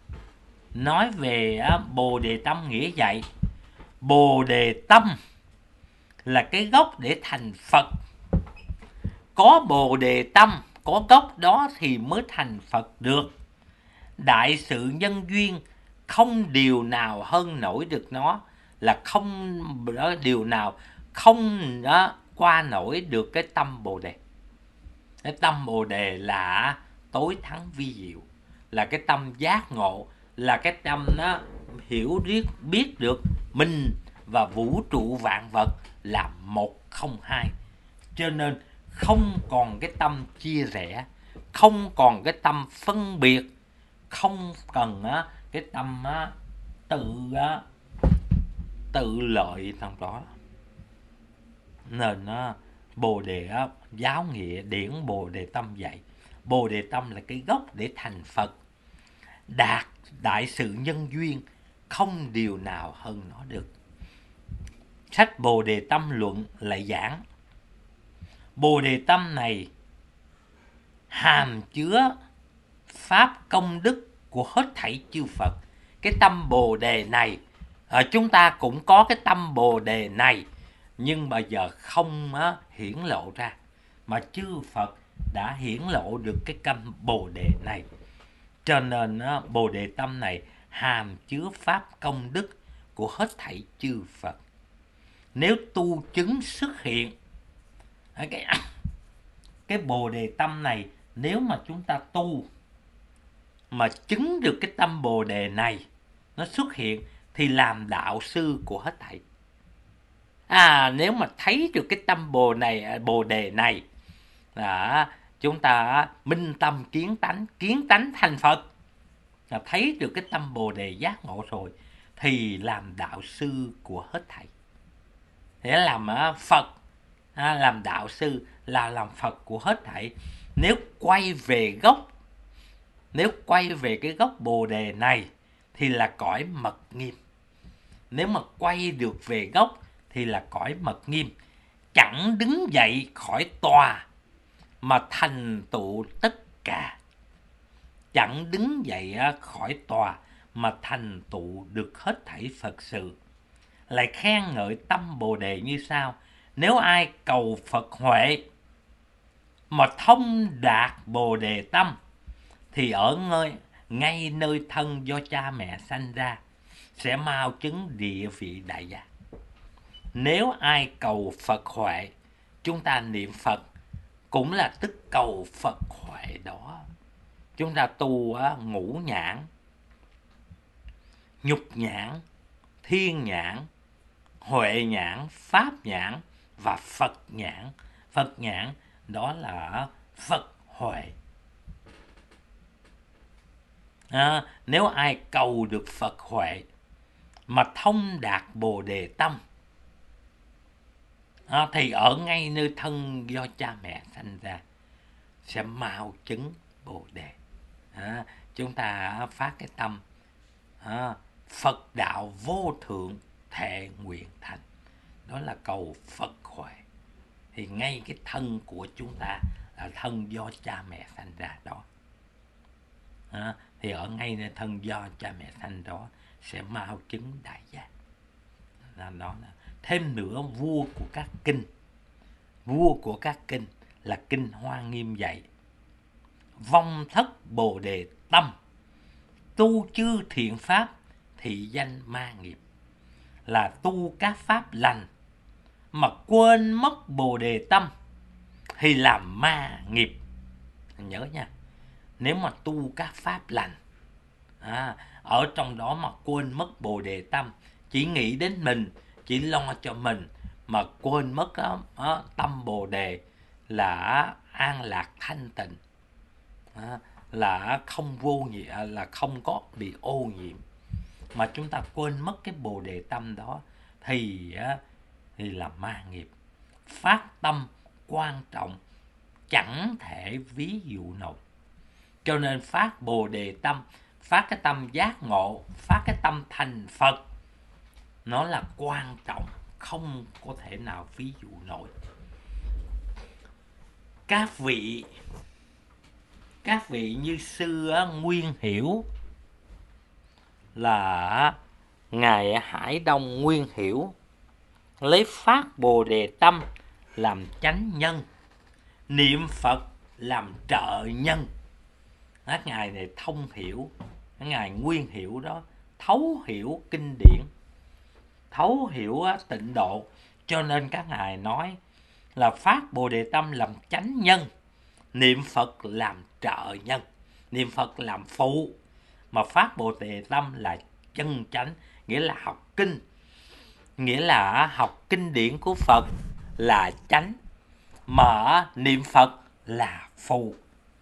S1: nói về á, Bồ Đề tâm nghĩa vậy. Bồ Đề tâm là cái gốc để thành Phật. Có Bồ Đề tâm, có gốc đó thì mới thành Phật được. Đại sự nhân duyên không điều nào hơn nổi được nó, là không đó, điều nào không đó, qua nổi được cái tâm Bồ Đề. Cái tâm Bồ Đề là tối thắng vi diệu, là cái tâm giác ngộ, là cái tâm nó hiểu biết, biết được mình và vũ trụ vạn vật là một không hai. Cho nên không còn cái tâm chia rẽ, không còn cái tâm phân biệt, không cần á, cái tâm á, tự á, tự lợi trong đó. Nên á, Bồ Đề á, giáo nghĩa điển Bồ Đề tâm dạy. Bồ Đề tâm là cái gốc để thành Phật. Đạt đại sự nhân duyên, không điều nào hơn nó được. Sách Bồ Đề tâm luận lại giảng Bồ Đề tâm này hàm chứa pháp công đức của hết thảy chư Phật. Cái tâm Bồ Đề này, à, chúng ta cũng có cái tâm Bồ Đề này, nhưng mà giờ không á, hiển lộ ra, mà chư Phật đã hiển lộ được cái tâm Bồ Đề này. Cho nên á, Bồ Đề tâm này hàm chứa pháp công đức của hết thảy chư Phật. Nếu tu chứng xuất hiện cái, cái Bồ Đề tâm này, nếu mà chúng ta tu mà chứng được cái tâm Bồ Đề này nó xuất hiện thì làm đạo sư của hết thảy. À, nếu mà thấy được cái tâm Bồ này, Bồ Đề này, à, chúng ta minh tâm kiến tánh, kiến tánh thành Phật, là thấy được cái tâm Bồ Đề giác ngộ rồi, thì làm đạo sư của hết thảy. Để làm uh, Phật, à, làm đạo sư là làm Phật của hết thảy. Nếu quay về gốc, nếu quay về cái gốc Bồ Đề này thì là cõi mật nghiêm. Nếu mà quay được về gốc thì là cõi mật nghiêm. Chẳng đứng dậy khỏi tòa mà thành tựu tất cả. Chẳng đứng dậy khỏi tòa mà thành tựu được hết thảy Phật sự. Lại khen ngợi tâm Bồ Đề như sau: nếu ai cầu Phật huệ mà thông đạt Bồ Đề tâm thì ở ngay, ngay nơi thân do cha mẹ sanh ra sẽ mau chứng địa vị đại giác. Nếu ai cầu Phật huệ, chúng ta niệm Phật cũng là tức cầu Phật huệ đó. Chúng ta tu á, ngũ nhãn, nhục nhãn, thiên nhãn, huệ nhãn, pháp nhãn và Phật nhãn. Phật nhãn đó là Phật huệ. À, nếu ai cầu được Phật huệ mà thông đạt Bồ Đề tâm, à, thì ở ngay nơi thân do cha mẹ sanh ra sẽ mau chứng Bồ Đề. À, chúng ta phát cái tâm à, Phật đạo vô thượng thệ nguyện thành, đó là cầu Phật huệ. Thì ngay cái thân của chúng ta là thân do cha mẹ sanh ra đó, à, thì ở ngay nơi thân do cha mẹ sanh đó sẽ mau chứng đại giác. Đó là thêm nữa, vua của các kinh, vua của các kinh là kinh Hoa Nghiêm dạy: vong thất Bồ Đề tâm, tu chư thiện pháp thị danh ma nghiệp. Là tu các pháp lành mà quên mất Bồ Đề tâm thì làm ma nghiệp. Nhớ nha, nếu mà tu các pháp lành, à, ở trong đó mà quên mất Bồ Đề tâm, chỉ nghĩ đến mình, chỉ lo cho mình mà quên mất á, á, tâm Bồ Đề là an lạc thanh tịnh, à, là không vô nhiễm, là không có bị ô nhiễm, mà chúng ta quên mất cái Bồ Đề tâm đó thì á, thì là ma nghiệp. Phát tâm quan trọng, chẳng thể ví dụ nổi. Cho nên phát Bồ Đề tâm, phát cái tâm giác ngộ, phát cái tâm thành Phật, nó là quan trọng, không có thể nào ví dụ nổi. Các vị các vị như sư Nguyên Hiểu, là ngài Hải Đông Nguyên Hiểu, lấy phát Bồ Đề tâm làm chánh nhân, niệm Phật làm trợ nhân. Các ngài này thông hiểu, các ngài Nguyên Hiểu đó thấu hiểu kinh điển, thấu hiểu tịnh độ, cho nên các ngài nói là phát Bồ Đề tâm làm chánh nhân, niệm Phật làm trợ nhân. Niệm Phật làm phụ, mà phát Bồ Đề tâm là chân chánh, nghĩa là học kinh, nghĩa là học kinh điển của Phật là chánh, mà niệm Phật là phụ.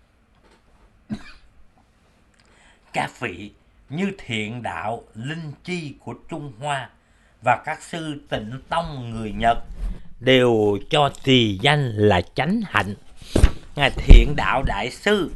S1: Các vị như Thiện Đạo Linh Chi của Trung Hoa và các sư Tịnh Tông người Nhật đều cho trì danh là chánh hạnh. Ngài Thiện Đạo Đại Sư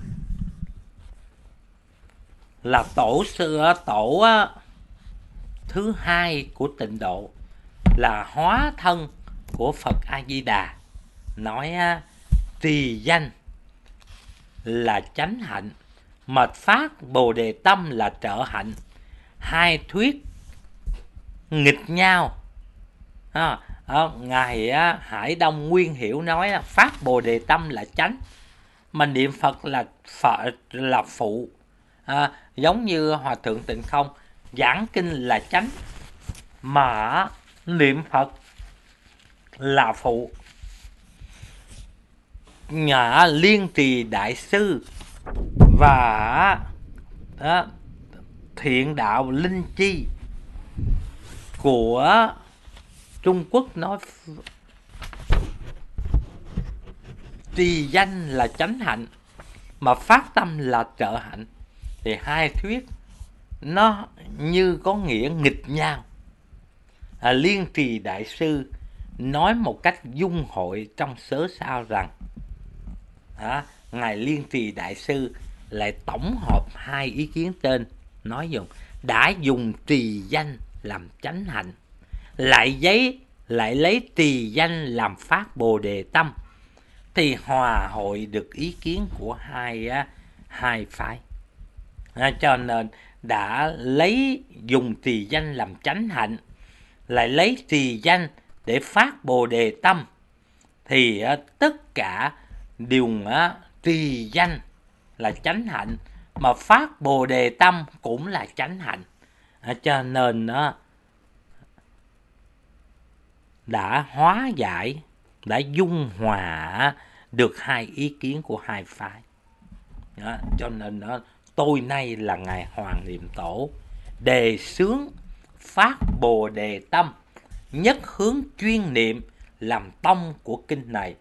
S1: là tổ sư tổ thứ hai của tịnh độ, là hóa thân của Phật A Di Đà, nói trì danh là chánh hạnh, mà phát Bồ Đề tâm là trợ hạnh. Hai thuyết nghịch nhau. À, à, ngài à, Hải Đông Nguyên Hiểu nói là phát Bồ Đề tâm là chánh, mà niệm Phật là Phật là phụ. À, giống như Hòa Thượng Tịnh Không giảng kinh là chánh, mà niệm Phật là phụ. Nhà Liên Trì Đại Sư và đó, Thiện Đạo Linh Chi của Trung Quốc nói trì danh là chánh hạnh, mà phát tâm là trợ hạnh, thì hai thuyết nó như có nghĩa nghịch nhau. À, Liên Trì Đại Sư nói một cách dung hội trong sớ sao rằng à, ngài Liên Trì Đại Sư lại tổng hợp hai ý kiến trên, nói dùng đã dùng trì danh làm chánh hạnh, lại giấy lại lấy trì danh làm phát Bồ Đề tâm, thì hòa hội được ý kiến của hai hai phái. À, cho nên đã lấy dùng trì danh làm chánh hạnh, lại lấy trì danh để phát Bồ Đề tâm, thì à, tất cả đều à, trì danh là chánh hạnh, mà phát Bồ Đề tâm cũng là chánh hạnh. À, cho nên à, đã hóa giải, đã dung hòa được hai ý kiến của hai phái. Đó, cho nên đó, tôi nay là ngài Hoàng Niệm Tổ đề xướng phát Bồ Đề tâm, nhất hướng chuyên niệm làm tông của kinh này.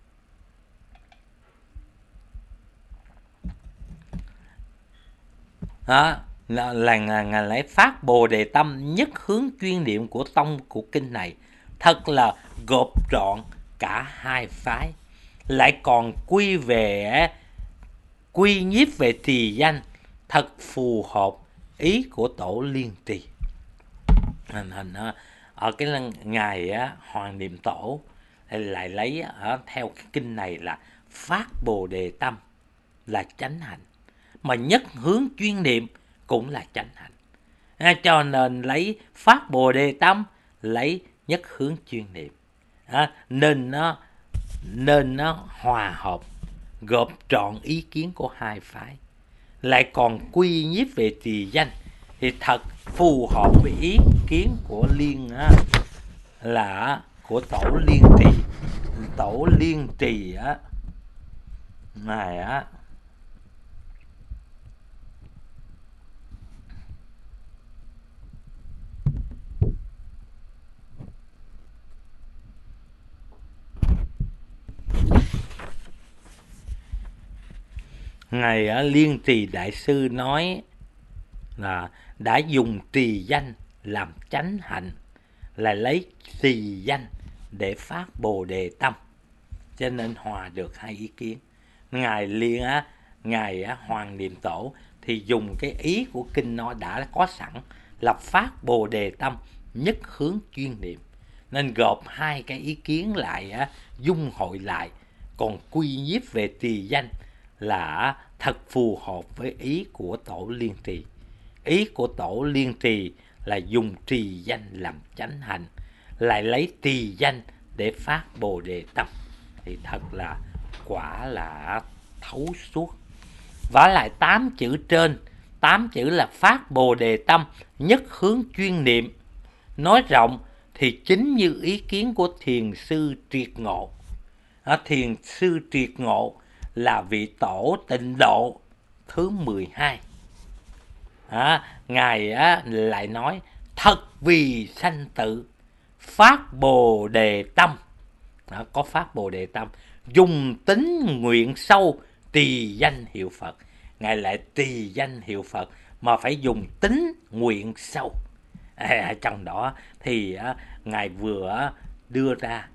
S1: Đó, là, là ngài lấy phát Bồ Đề tâm nhất hướng chuyên niệm của tông của kinh này, thật là gộp trọn cả hai phái, lại còn quy về quy nhiếp về trì danh, thật phù hợp ý của tổ Liên Trì. Hình hình ở cái ngày Hoàng Niệm Tổ lại lấy ở theo cái kinh này là phát Bồ Đề tâm là chánh hạnh, mà nhất hướng chuyên niệm cũng là chánh hạnh. À, cho nên lấy phát Bồ Đề tâm, lấy nhất hướng chuyên niệm, à, nên nó nên nó hòa hợp, gộp trọn ý kiến của hai phái, lại còn quy nhiếp về trì danh, thì thật phù hợp với ý kiến của liên á, là của tổ Liên Trì. Tổ Liên Trì á này á ngài Liên Trì Đại Sư nói là đã dùng trì danh làm chánh hạnh, là lấy trì danh để phát Bồ Đề tâm. cho nên hòa được hai ý kiến. Ngài Liên á, Ngài á, Hoàng Niệm Tổ thì dùng cái ý của kinh nó đã có sẵn là phát Bồ Đề tâm, nhất hướng chuyên niệm, nên gộp hai cái ý kiến lại á, dung hội lại, còn quy nhiếp về trì danh là thật phù hợp với ý của tổ Liên Trì. Ý của tổ Liên Trì là dùng trì danh làm chánh hạnh, lại lấy trì danh để phát Bồ Đề tâm, thì thật là quả là thấu suốt. Vả lại tám chữ trên, tám chữ là phát Bồ Đề tâm, nhất hướng chuyên niệm, nói rộng thì chính như ý kiến của thiền sư Triệt Ngộ. À, thiền sư Triệt Ngộ là vị tổ Tịnh Độ thứ mười hai. À, Ngài á, lại nói thật vì sanh tử, phát Bồ Đề tâm. À, có phát Bồ Đề tâm, dùng tính nguyện sâu, trì danh hiệu Phật. Ngài lại trì danh hiệu Phật mà phải dùng tính nguyện sâu. À, trong đó thì à, Ngài vừa đưa ra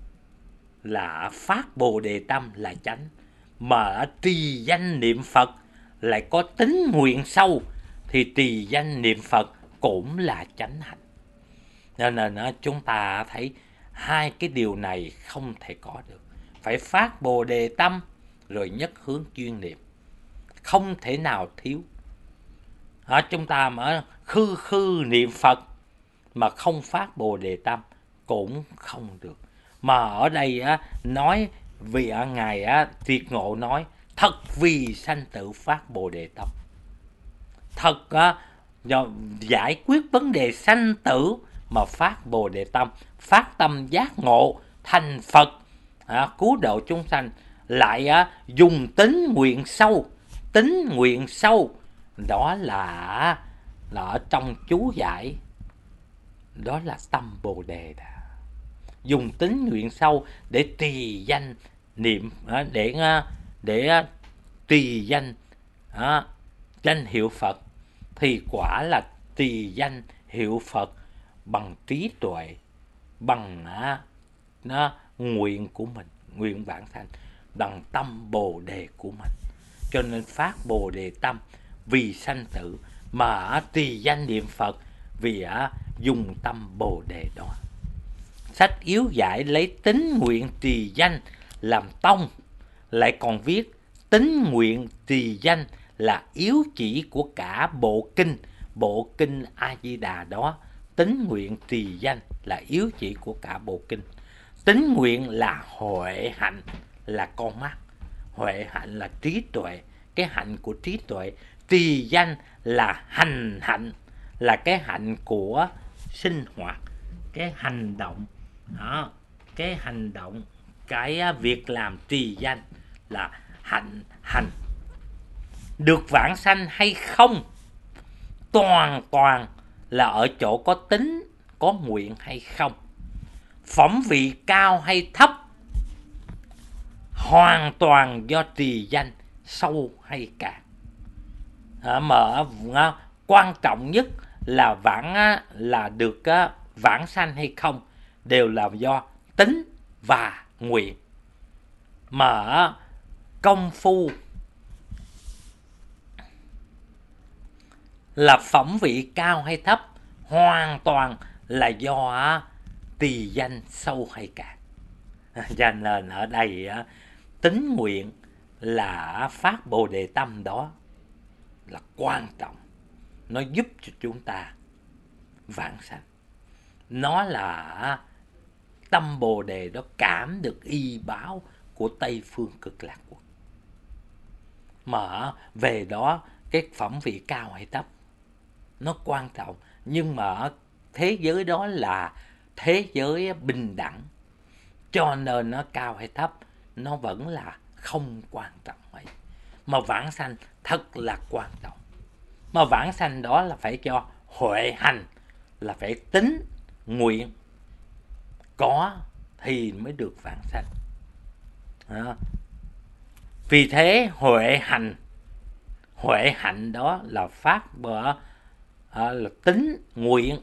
S1: là phát Bồ Đề tâm là chánh, mà trì danh niệm Phật lại có tính nguyện sâu, thì trì danh niệm Phật cũng là chánh hạnh. Nên là chúng ta thấy hai cái điều này không thể có được. Phải phát Bồ Đề tâm rồi nhất hướng chuyên niệm, không thể nào thiếu. À, chúng ta mà khư khư niệm Phật mà không phát Bồ Đề tâm cũng không được. Mà ở đây á, nói vì ở Ngài á, Triệt Ngộ nói thật vì sanh tử phát Bồ Đề tâm. Thật á, giải quyết vấn đề sanh tử mà phát Bồ Đề tâm, phát tâm giác ngộ thành Phật, à, cứu độ chúng sanh, lại à, dùng tính nguyện sâu. Tính nguyện sâu đó là là ở trong chú giải, đó là tâm Bồ Đề đó. Dùng tính nguyện sâu để trì danh niệm, để để trì danh danh hiệu Phật, thì quả là trì danh hiệu Phật bằng trí tuệ, bằng nó nguyện của mình, nguyện vãng sanh, bằng tâm Bồ Đề của mình. Cho nên phát Bồ Đề tâm vì sanh tử, mà trì danh niệm Phật vì dùng tâm Bồ Đề đó. Sách yếu giải lấy tính nguyện trì danh làm tông, lại còn viết tính nguyện trì danh là yếu chỉ của cả bộ kinh, bộ kinh A Di Đà đó. Tính nguyện trì danh là yếu chỉ của cả bộ kinh. Tính nguyện là huệ hạnh, là con mắt. Huệ hạnh là trí tuệ, cái hạnh của trí tuệ. Trì danh là hành hạnh, là cái hạnh của sinh hoạt, cái hành động đó, cái hành động, cái việc làm trì danh là hạnh hành. Được vãng sanh hay không toàn toàn là ở chỗ có tính, có nguyện hay không. Phẩm vị cao hay thấp hoàn toàn do trì danh sâu hay cạn. À, mà quan trọng nhất là vãng là được vãng sanh hay không đều là do tính và nguyện. Mà công phu là phẩm vị cao hay thấp hoàn toàn là do trì danh sâu hay cạn. Cho nên ở đây tính nguyện là phát Bồ Đề tâm đó là quan trọng. Nó giúp cho chúng ta vãng sanh. Nó là tâm Bồ Đề đó cảm được y báo của Tây Phương Cực Lạc Quốc. Mà về đó cái phẩm vị cao hay thấp nó quan trọng, nhưng mà thế giới đó là thế giới bình đẳng, cho nên nó cao hay thấp nó vẫn là không quan trọng ấy. Mà vãng sanh thật là quan trọng. Mà vãng sanh đó là phải cho huệ hành, là phải tính nguyện có thì mới được vãng sanh. À, vì thế huệ hành, huệ hạnh đó là phát bởi à, là tính nguyện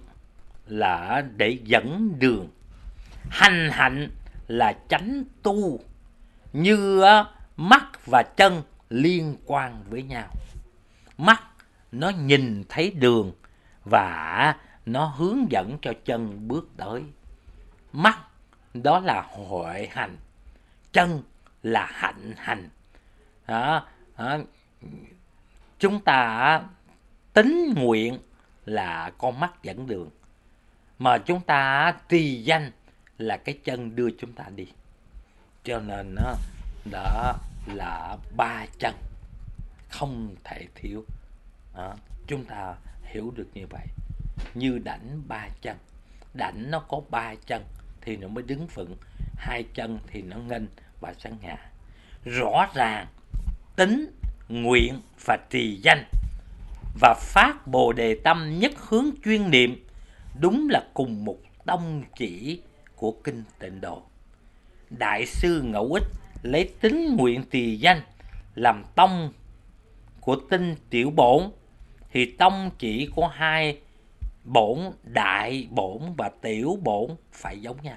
S1: là để dẫn đường, hành hạnh là chánh tu, như á, mắt và chân liên quan với nhau. Mắt nó nhìn thấy đường và nó hướng dẫn cho chân bước tới. Mắt đó là huệ hành, chân là hạnh hành. Đó, đó. Chúng ta tín nguyện là con mắt dẫn đường, mà chúng ta trì danh là cái chân đưa chúng ta đi. Cho nên đó, đó là ba chân không thể thiếu. Đó, chúng ta hiểu được như vậy. Như đảnh ba chân, đảnh nó có ba chân thì nó mới đứng vững, hai chân thì nó nghênh và sẽ ngã. Rõ ràng tín, nguyện và trì danh và phát bồ đề tâm nhất hướng chuyên niệm đúng là cùng một tông chỉ của kinh Tịnh Độ. Đại sư Ngẫu Ích lấy tín nguyện trì danh làm tông của tinh tiểu bổn, thì tông chỉ của hai bổn, đại bổn và tiểu bổn phải giống nhau.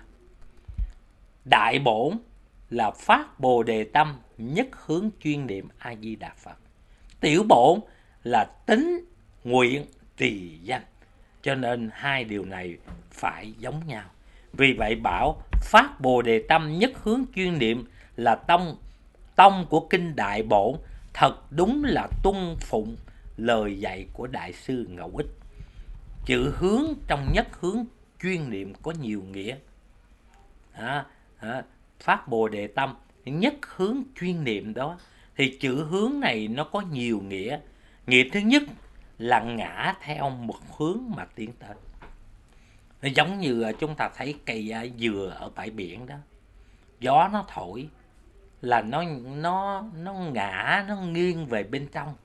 S1: Đại bổn là phát bồ đề tâm nhất hướng chuyên niệm A Di Đà Phật. Tiểu bổn là tín nguyện trì danh. Cho nên hai điều này phải giống nhau. Vì vậy bảo phát bồ đề tâm nhất hướng chuyên niệm là tông tông của kinh Đại Bổn, thật đúng là tuân phụng lời dạy của Đại sư Ngẫu Ích. Chữ hướng trong nhất hướng chuyên niệm có nhiều nghĩa. À, à, phát bồ đề tâm nhất hướng chuyên niệm đó, thì chữ hướng này nó có nhiều nghĩa. Nghĩa thứ nhất là ngã theo một hướng mà tiến tới. Nó giống như chúng ta thấy cây dừa ở bãi biển đó, gió nó thổi là nó nó nó ngã, nó nghiêng về bên trong.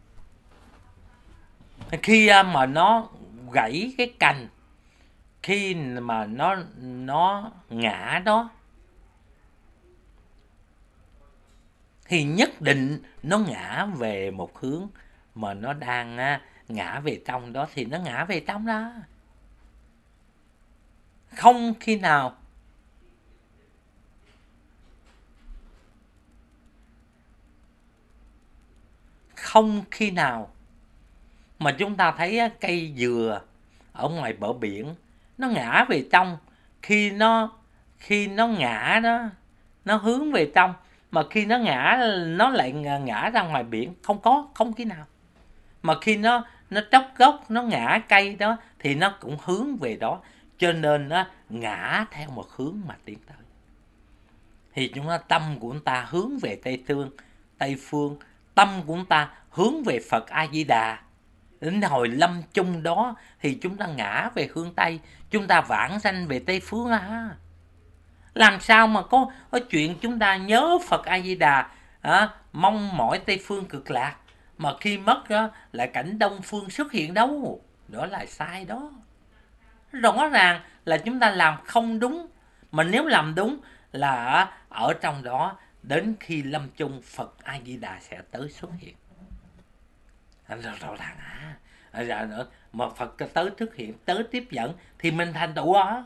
S1: Khi mà nó gãy cái cành, khi mà nó nó ngã đó, thì nhất định nó ngã về một hướng mà nó đang ngã về trong đó, thì nó ngã về trong đó. Không khi nào không khi nào mà chúng ta thấy cây dừa ở ngoài bờ biển nó ngã về trong, khi nó khi nó ngã đó, nó hướng về trong, mà khi nó ngã nó lại ngã ra ngoài biển. Không có, không khi nào. Mà khi nó nó tróc gốc, nó ngã cây đó thì nó cũng hướng về đó. Cho nên nó ngã theo một hướng mà tiến tới. Thì chúng ta tâm của chúng ta hướng về Tây Phương, Tây Phương, tâm của chúng ta hướng về Phật A Di Đà. Đến hồi lâm chung đó thì chúng ta ngã về hướng Tây, chúng ta vãng sanh về Tây Phương à. Làm sao mà có, có chuyện chúng ta nhớ Phật A Di Đà, à, mong mỏi Tây Phương cực lạc, mà khi mất đó, lại cảnh Đông Phương xuất hiện đâu. Đó là sai đó. Rõ ràng là chúng ta làm không đúng. Mà nếu làm đúng là ở trong đó, đến khi lâm chung Phật A Di Đà sẽ tới xuất hiện. Rõ ràng à. Mà Phật tới xuất hiện, tới tiếp dẫn thì mình thành tựu đó.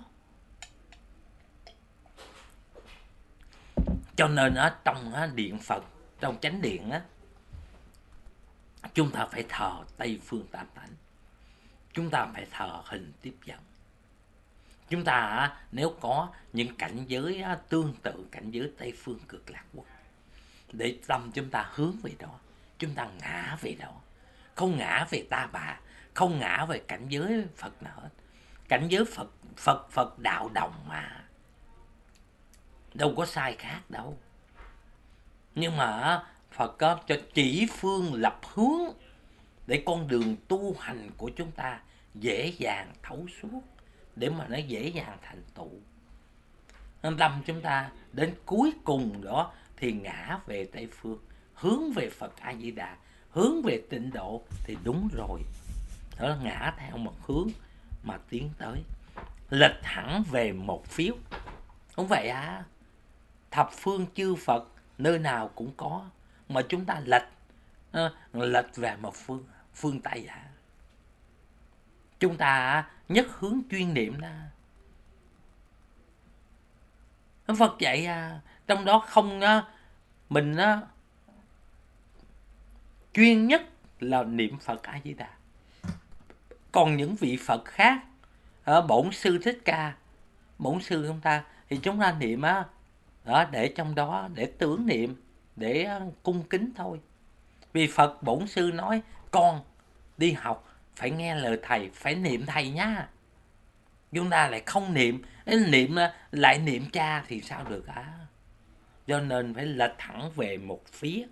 S1: Cho nên ở trong điện Phật, trong chánh điện á, chúng ta phải thờ Tây Phương Tam Thánh, chúng ta phải thờ hình tiếp dẫn. Chúng ta nếu có những cảnh giới tương tự cảnh giới Tây Phương Cực Lạc Quốc, để tâm chúng ta hướng về đó, chúng ta ngã về đó, không ngã về ta bà, không ngã về cảnh giới Phật nào hết. Cảnh giới Phật Phật Phật đạo đồng mà, đâu có sai khác đâu. Nhưng mà Phật có cho chỉ phương lập hướng để con đường tu hành của chúng ta dễ dàng thấu suốt, để mà nó dễ dàng thành tựu. Tâm chúng ta đến cuối cùng đó thì ngã về Tây Phương, hướng về Phật A Di Đà, hướng về tịnh độ thì đúng rồi. Đó là ngã theo một hướng mà tiến tới, lệch hẳn về một phiếu. Không vậy à? Thập phương chư Phật nơi nào cũng có, mà chúng ta lệch lệch về một phương phương Tây à? Chúng ta nhất hướng chuyên niệm đó. Phật dạy à, trong đó không mình á chuyên nhất là niệm Phật A Di Đà. Còn những vị Phật khác, ở Bổn Sư Thích Ca, Bổn Sư chúng ta, thì chúng ta niệm á, đó, để trong đó để tưởng niệm, để cung kính thôi. Vì Phật Bổn Sư nói con đi học phải nghe lời thầy, phải niệm thầy nhá. Chúng ta lại không niệm, niệm lại niệm cha thì sao được á. Cho nên phải lệch thẳng về một phía.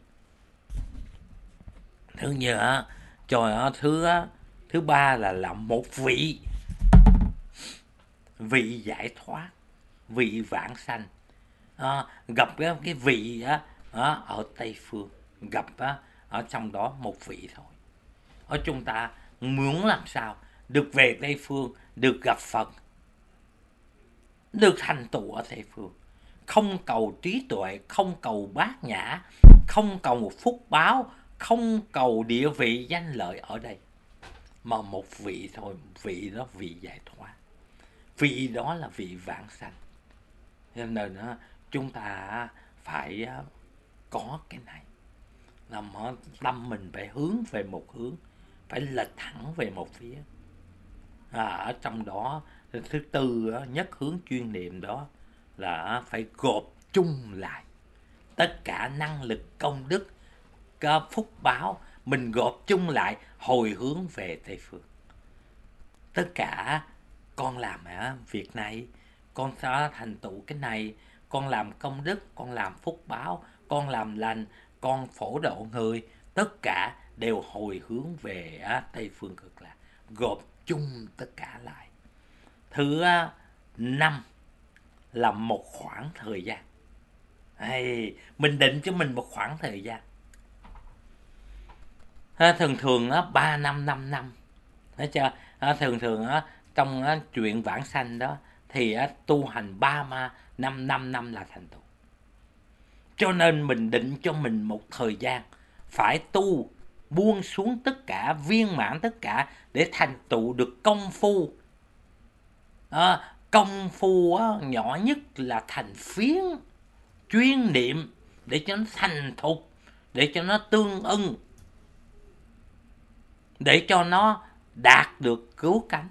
S1: Thứ nhớ, trời thứ thứ ba là làm một vị vị giải thoát, vị vãng sanh. À, gặp cái, cái vị á, ở Tây Phương, gặp á, ở trong đó một vị thôi. Ở chúng ta muốn làm sao được về Tây Phương, được gặp Phật, được thành tựu ở Tây Phương. Không cầu trí tuệ, không cầu bát nhã, không cầu một phúc báo, không cầu địa vị danh lợi ở đây, mà một vị thôi. Vị đó vị giải thoát, vị đó là vị vãng sanh. Cho nên đó, chúng ta phải có cái này, làm tâm mình phải hướng về một hướng, phải lệch thẳng về một phía. À, ở trong đó thứ tư, nhất hướng chuyên niệm đó là phải gộp chung lại tất cả năng lực, công đức, phúc báo, mình gộp chung lại hồi hướng về Tây Phương. Tất cả con làm việc này, con sẽ thành tựu cái này, con làm công đức, con làm phúc báo, con làm lành, con phổ độ người, tất cả đều hồi hướng về Tây Phương Cực Lạc, gộp chung tất cả lại. Thứ năm là một khoảng thời gian. Hey, mình định cho mình một khoảng thời gian. Thường thường ba năm, năm năm. Thấy chưa? Thường thường trong chuyện vãng sanh đó thì tu hành ba năm, năm năm là thành tựu. Cho nên mình định cho mình một thời gian phải tu, buông xuống tất cả, viên mãn tất cả để thành tựu được công phu. À, công phu á, nhỏ nhất là thành phiến, chuyên niệm để cho nó thành thục, để cho nó tương ưng, để cho nó đạt được cứu cánh.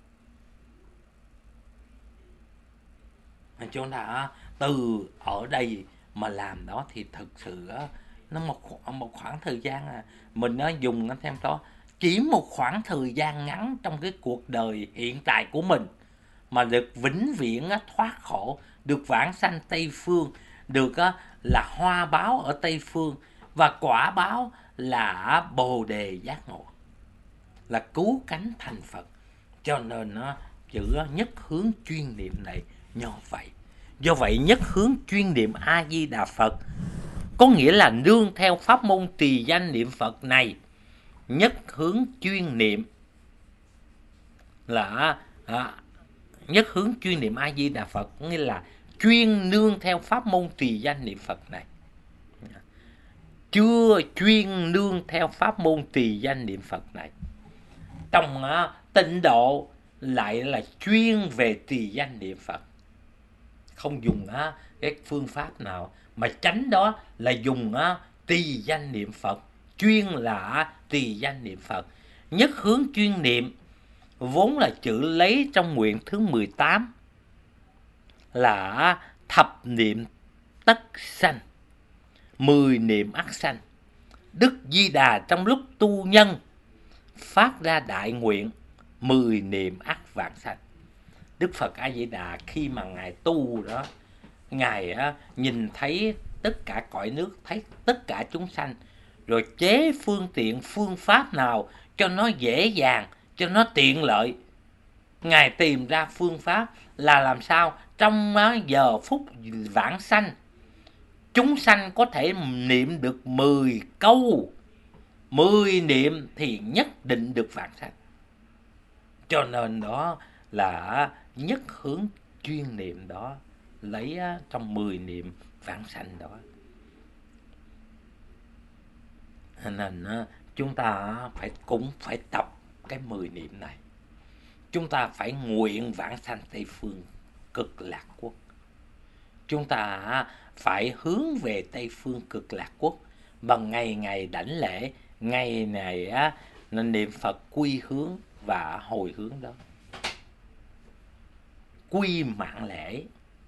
S1: Chúng ta từ ở đây mà làm đó thì thực sự nó một một khoảng thời gian à, mình nó dùng nó thêm đó, chỉ một khoảng thời gian ngắn trong cái cuộc đời hiện tại của mình mà được vĩnh viễn thoát khổ, được vãng sanh Tây Phương, được là hoa báo ở Tây Phương, và quả báo là bồ đề giác ngộ, là cứu cánh thành Phật. Cho nên nó chữ nhất hướng chuyên niệm này như vậy. Do vậy nhất hướng chuyên niệm A Di Đà Phật có nghĩa là nương theo pháp môn trì danh niệm Phật này. Nhất hướng chuyên niệm là à, nhất hướng chuyên niệm A Di Đà Phật nghĩa là chuyên nương theo pháp môn trì danh niệm Phật này. Chưa chuyên nương theo pháp môn trì danh niệm Phật này. Trong uh, tịnh độ lại là chuyên về trì danh niệm Phật, không dùng uh, cái phương pháp nào, mà tránh đó là dùng uh, trì danh niệm Phật, chuyên là uh, trì danh niệm Phật. Nhất hướng chuyên niệm vốn là chữ lấy trong nguyện thứ mười tám là uh, thập niệm tất sanh, mười niệm ắt sanh. Đức Di Đà trong lúc tu nhân phát ra đại nguyện mười niệm ắt vãng sanh. Đức Phật A Di Đà khi mà ngài tu đó, ngài á, nhìn thấy tất cả cõi nước, thấy tất cả chúng sanh, rồi chế phương tiện phương pháp nào cho nó dễ dàng, cho nó tiện lợi. Ngài tìm ra phương pháp là làm sao trong giờ phút vãng sanh chúng sanh có thể niệm được mười câu, mười niệm thì nhất định được vãng sanh. Cho nên đó là nhất hướng chuyên niệm đó, lấy trong mười niệm vãng sanh đó. Nên chúng ta phải cũng phải tập cái mười niệm này. Chúng ta phải nguyện vãng sanh Tây Phương Cực Lạc Quốc. chúng ta phải hướng về Tây Phương Cực Lạc Quốc bằng ngày ngày đảnh lễ, ngày này á nên niệm Phật quy hướng và hồi hướng đó. Quy mạng lễ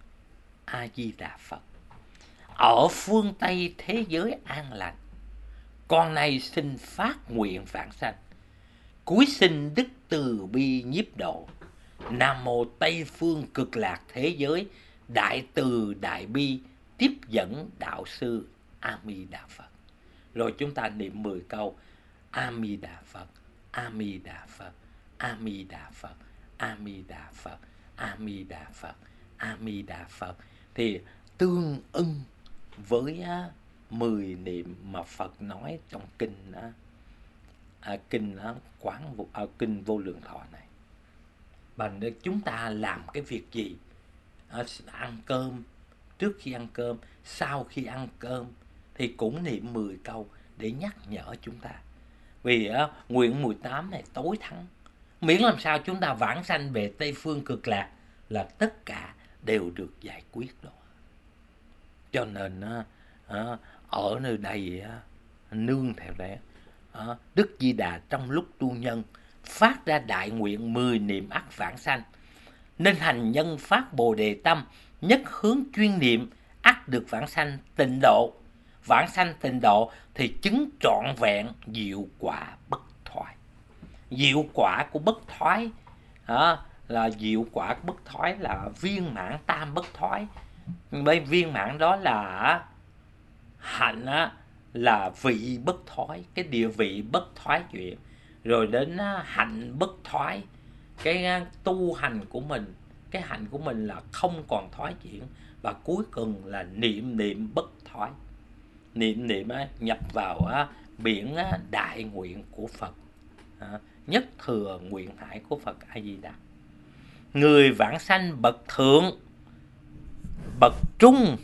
S1: A Di Đà Phật. Ở phương Tây thế giới an lành, con nay xin phát nguyện vãng sanh, cúi xin đức từ bi nhiếp độ. Nam mô Tây Phương Cực Lạc thế giới đại từ đại bi tiếp dẫn đạo sư A Di Đà Phật. Rồi chúng ta niệm mười câu A Di Đà Phật, A Di Đà Phật, A Di Đà Phật, A Di Đà Phật, A Di Đà Phật, A Di Đà Phật, thì tương ưng với á, mười niệm mà Phật nói trong kinh á, à, kinh á, quán vô, à, kinh Vô Lượng Thọ này. Bằng để chúng ta làm cái việc gì, à, ăn cơm, trước khi ăn cơm, sau khi ăn cơm thì cũng niệm mười câu để nhắc nhở chúng ta. Vì á, nguyện mười tám này tối thắng, miễn làm sao chúng ta vãng sanh về Tây Phương Cực Lạc là tất cả đều được giải quyết rồi. Cho nên á, ở nơi đây á, nương theo đấy, Đức Di Đà trong lúc tu nhân phát ra đại nguyện mười niệm ắt vãng sanh, nên hành nhân phát Bồ Đề tâm, nhất hướng chuyên niệm ắt được vãng sanh tịnh độ. Vãng sanh tịnh độ thì chứng trọn vẹn diệu quả bất thoái. Diệu quả của bất thoái à, là diệu quả của bất thoái là viên mãn tam bất thoái. Bởi viên mãn đó là hạnh á, là vị bất thoái, cái địa vị bất thoái chuyển. Rồi đến hạnh bất thoái, cái tu hành của mình, cái hạnh của mình là không còn thoái chuyển. Và cuối cùng là niệm niệm bất thoái. Niệm niệm á, nhập vào á, biển á, đại nguyện của Phật, à, nhất thừa nguyện hải của Phật A Di Đà. Người vãng sanh bậc thượng, bậc trung,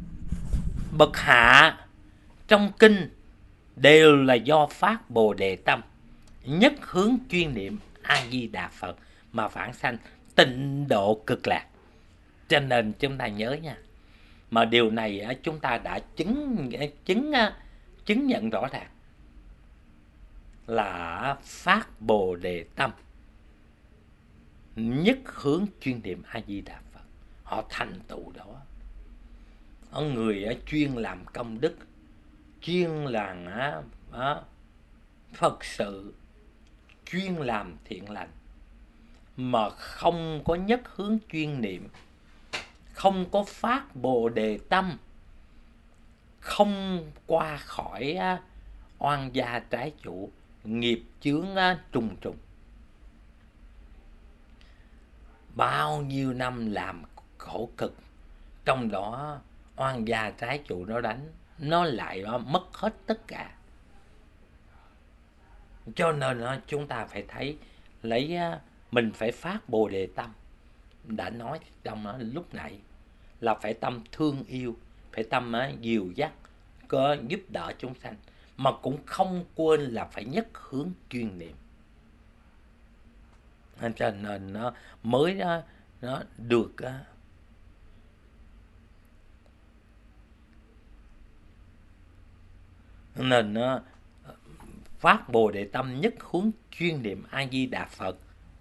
S1: bậc hạ trong kinh đều là do phát Bồ Đề tâm, nhất hướng chuyên niệm A Di Đà Phật mà vãng sanh tịnh độ cực lạc. Cho nên chúng ta nhớ nha, mà điều này chúng ta đã chứng chứng chứng nhận rõ ràng là phát Bồ Đề tâm, nhất hướng chuyên niệm A Di Đà Phật, họ thành tựu đó. Ở người chuyên làm công đức, chuyên làm Phật sự, chuyên làm thiện lành, mà không có nhất hướng chuyên niệm, không có phát Bồ Đề tâm, không qua khỏi oan gia trái chủ, nghiệp chướng trùng trùng. Bao nhiêu năm làm khổ cực, trong đó oan gia trái chủ nó đánh, nó lại mất hết tất cả. Cho nên chúng ta phải thấy, lấy mình phải phát Bồ Đề tâm. Đã nói trong đó lúc nãy là phải tâm thương yêu, phải tâm dìu dắt, có giúp đỡ chúng sanh, mà cũng không quên là phải nhất hướng chuyên niệm. Cho nên nó mới đó, nó được nên nó phát Bồ Đề tâm, nhất hướng chuyên niệm A Di Đà Phật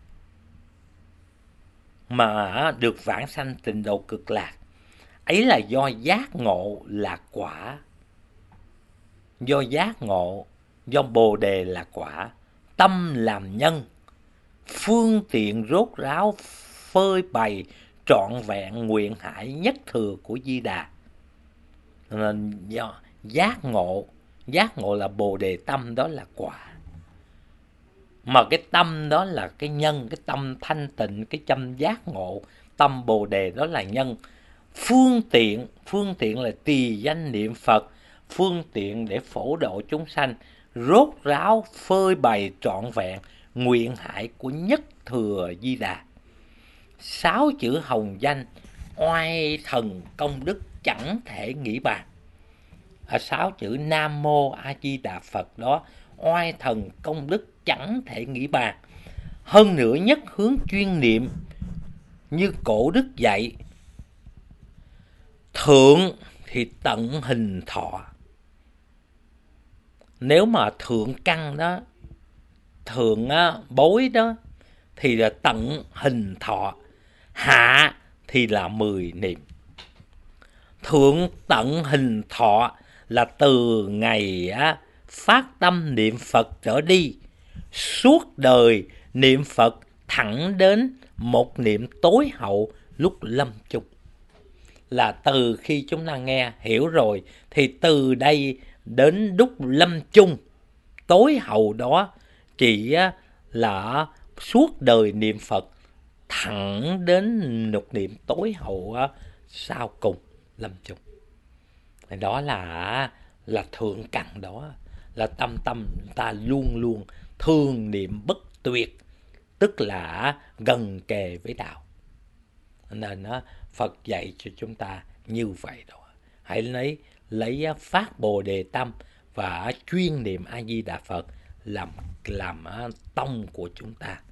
S1: mà được vãng sanh tịnh độ cực lạc. Ấy là do giác ngộ là quả, do giác ngộ, do Bồ Đề là quả, tâm làm nhân, phương tiện rốt ráo phơi bày trọn vẹn nguyện hải nhất thừa của Di Đà. Nên do giác ngộ, giác ngộ là Bồ Đề tâm, đó là quả. Mà cái tâm đó là cái nhân, cái tâm thanh tịnh, cái tâm giác ngộ, tâm Bồ Đề đó là nhân. Phương tiện, phương tiện là tỳ danh niệm Phật, phương tiện để phổ độ chúng sanh, rốt ráo phơi bày trọn vẹn nguyện hải của nhất thừa Di Đà. Sáu chữ hồng danh, oai thần công đức chẳng thể nghĩ bàn. Ở sáu chữ Nam Mô A Di Đà Phật đó, oai thần công đức chẳng thể nghĩ bàn. Hơn nữa nhất hướng chuyên niệm như cổ đức dạy, Thượng thì tận hình thọ. Nếu mà thượng căn đó, thượng á, bối đó thì là tận hình thọ. Hạ thì là mười niệm. Thượng tận hình thọ là từ ngày á, phát tâm niệm Phật trở đi, suốt đời niệm Phật thẳng đến một niệm tối hậu lúc lâm chung. Là từ khi chúng ta nghe hiểu rồi thì từ đây đến lúc lâm chung tối hậu đó chỉ là suốt đời niệm Phật thẳng đến một niệm tối hậu sau cùng lâm chung. Đó là là thượng căn, đó là tâm tâm ta luôn luôn thương niệm bất tuyệt, tức là gần kề với đạo. Nên đó, Phật dạy cho chúng ta như vậy đó. Hãy lấy lấy phát Bồ Đề tâm và chuyên niệm A Di Đà Phật làm làm tông của chúng ta.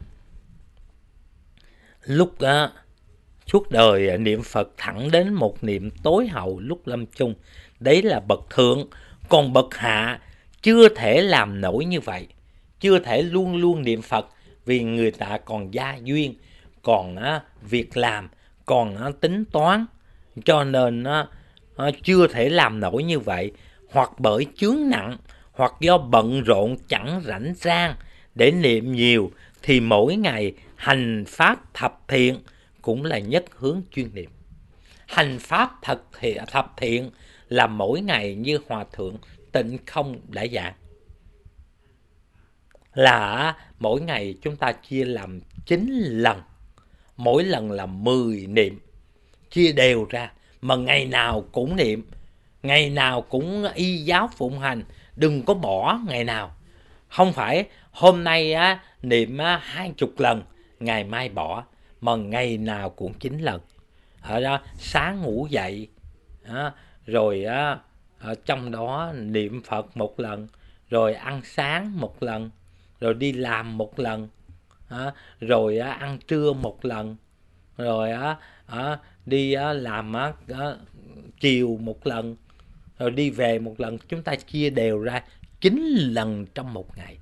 S1: Lúc đó, suốt đời niệm Phật thẳng đến một niệm tối hậu lúc lâm chung, đấy là bậc thượng. Còn bậc hạ chưa thể làm nổi như vậy, chưa thể luôn luôn niệm Phật, vì người ta còn gia duyên, còn á, việc làm, còn á, tính toán, cho nên á, chưa thể làm nổi như vậy. Hoặc bởi chướng nặng, hoặc do bận rộn chẳng rảnh rang để niệm nhiều, thì mỗi ngày hành pháp thập thiện cũng là nhất hướng chuyên niệm. Hành pháp thật thiện, thập thiện là mỗi ngày như Hòa Thượng Tịnh Không đã giảng, là mỗi ngày chúng ta chia làm chín lần, mỗi lần là mười niệm, chia đều ra, mà ngày nào cũng niệm, ngày nào cũng y giáo phụng hành, đừng có bỏ ngày nào. Không phải hôm nay á, niệm á, hai chục lần, ngày mai bỏ, mà ngày nào cũng chín lần. Ở đó sáng ngủ dậy, á, rồi á, ở trong đó niệm Phật một lần, rồi ăn sáng một lần, rồi đi làm một lần, á, rồi á, ăn trưa một lần, rồi á, á, đi á, làm á, á, chiều một lần, rồi đi về một lần. Chúng ta chia đều ra chín lần trong một ngày.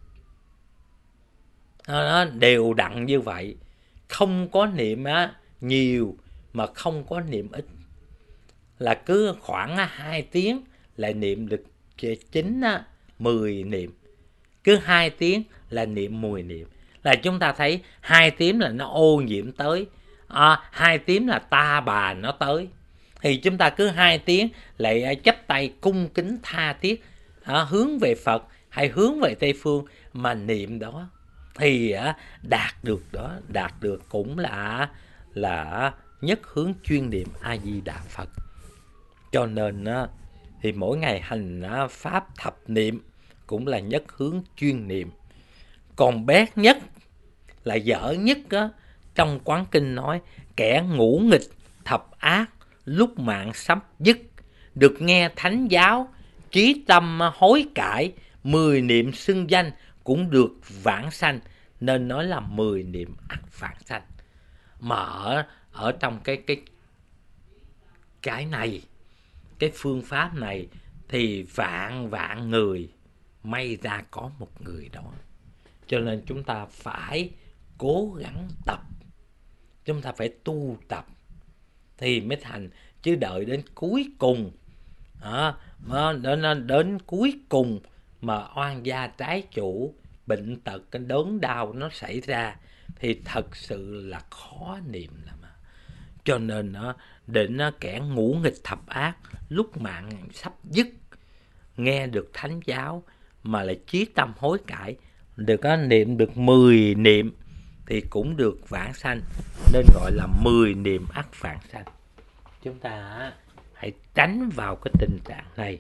S1: Nó đều đặn như vậy, không có niệm á, nhiều mà không có niệm ít. Là cứ khoảng hai tiếng là niệm được chín á, mười niệm. Cứ hai tiếng là niệm mười niệm. Là chúng ta thấy hai tiếng là nó ô nhiễm tới, à, hai tiếng là ta bà nó tới. Thì chúng ta cứ hai tiếng lại chắp tay cung kính tha thiết, à, hướng về Phật hay hướng về Tây Phương mà niệm đó, thì à, đạt được đó, đạt được cũng là là nhất hướng chuyên niệm A Di Đà Phật. Cho nên á, thì mỗi ngày hành á, pháp thập niệm cũng là nhất hướng chuyên niệm. Còn bét nhất là dở nhất á, trong Quán Kinh nói kẻ ngũ nghịch thập ác lúc mạng sắp dứt, được nghe thánh giáo, trí tâm hối cải, mười niệm xưng danh cũng được vãng sanh. Nên nói là mười niệm ắt vãng sanh. Mà ở, ở trong cái cái cái này, cái phương pháp này thì vạn vạn người may ra có một người đó. Cho nên chúng ta phải cố gắng tập, chúng ta phải tu tập thì mới thành. Chứ đợi đến cuối cùng à, đến, đến cuối cùng mà oan gia trái chủ, bệnh tật, cái đớn đau nó xảy ra thì thật sự là khó niệm lắm. Cho nên nó định kẻ ngũ nghịch thập ác lúc mạng sắp dứt, nghe được thánh giáo mà lại chí tâm hối cải, được niệm được mười niệm thì cũng được vãng sanh. Nên gọi là mười niệm ắt vãng sanh. Chúng ta hãy tránh vào cái tình trạng này.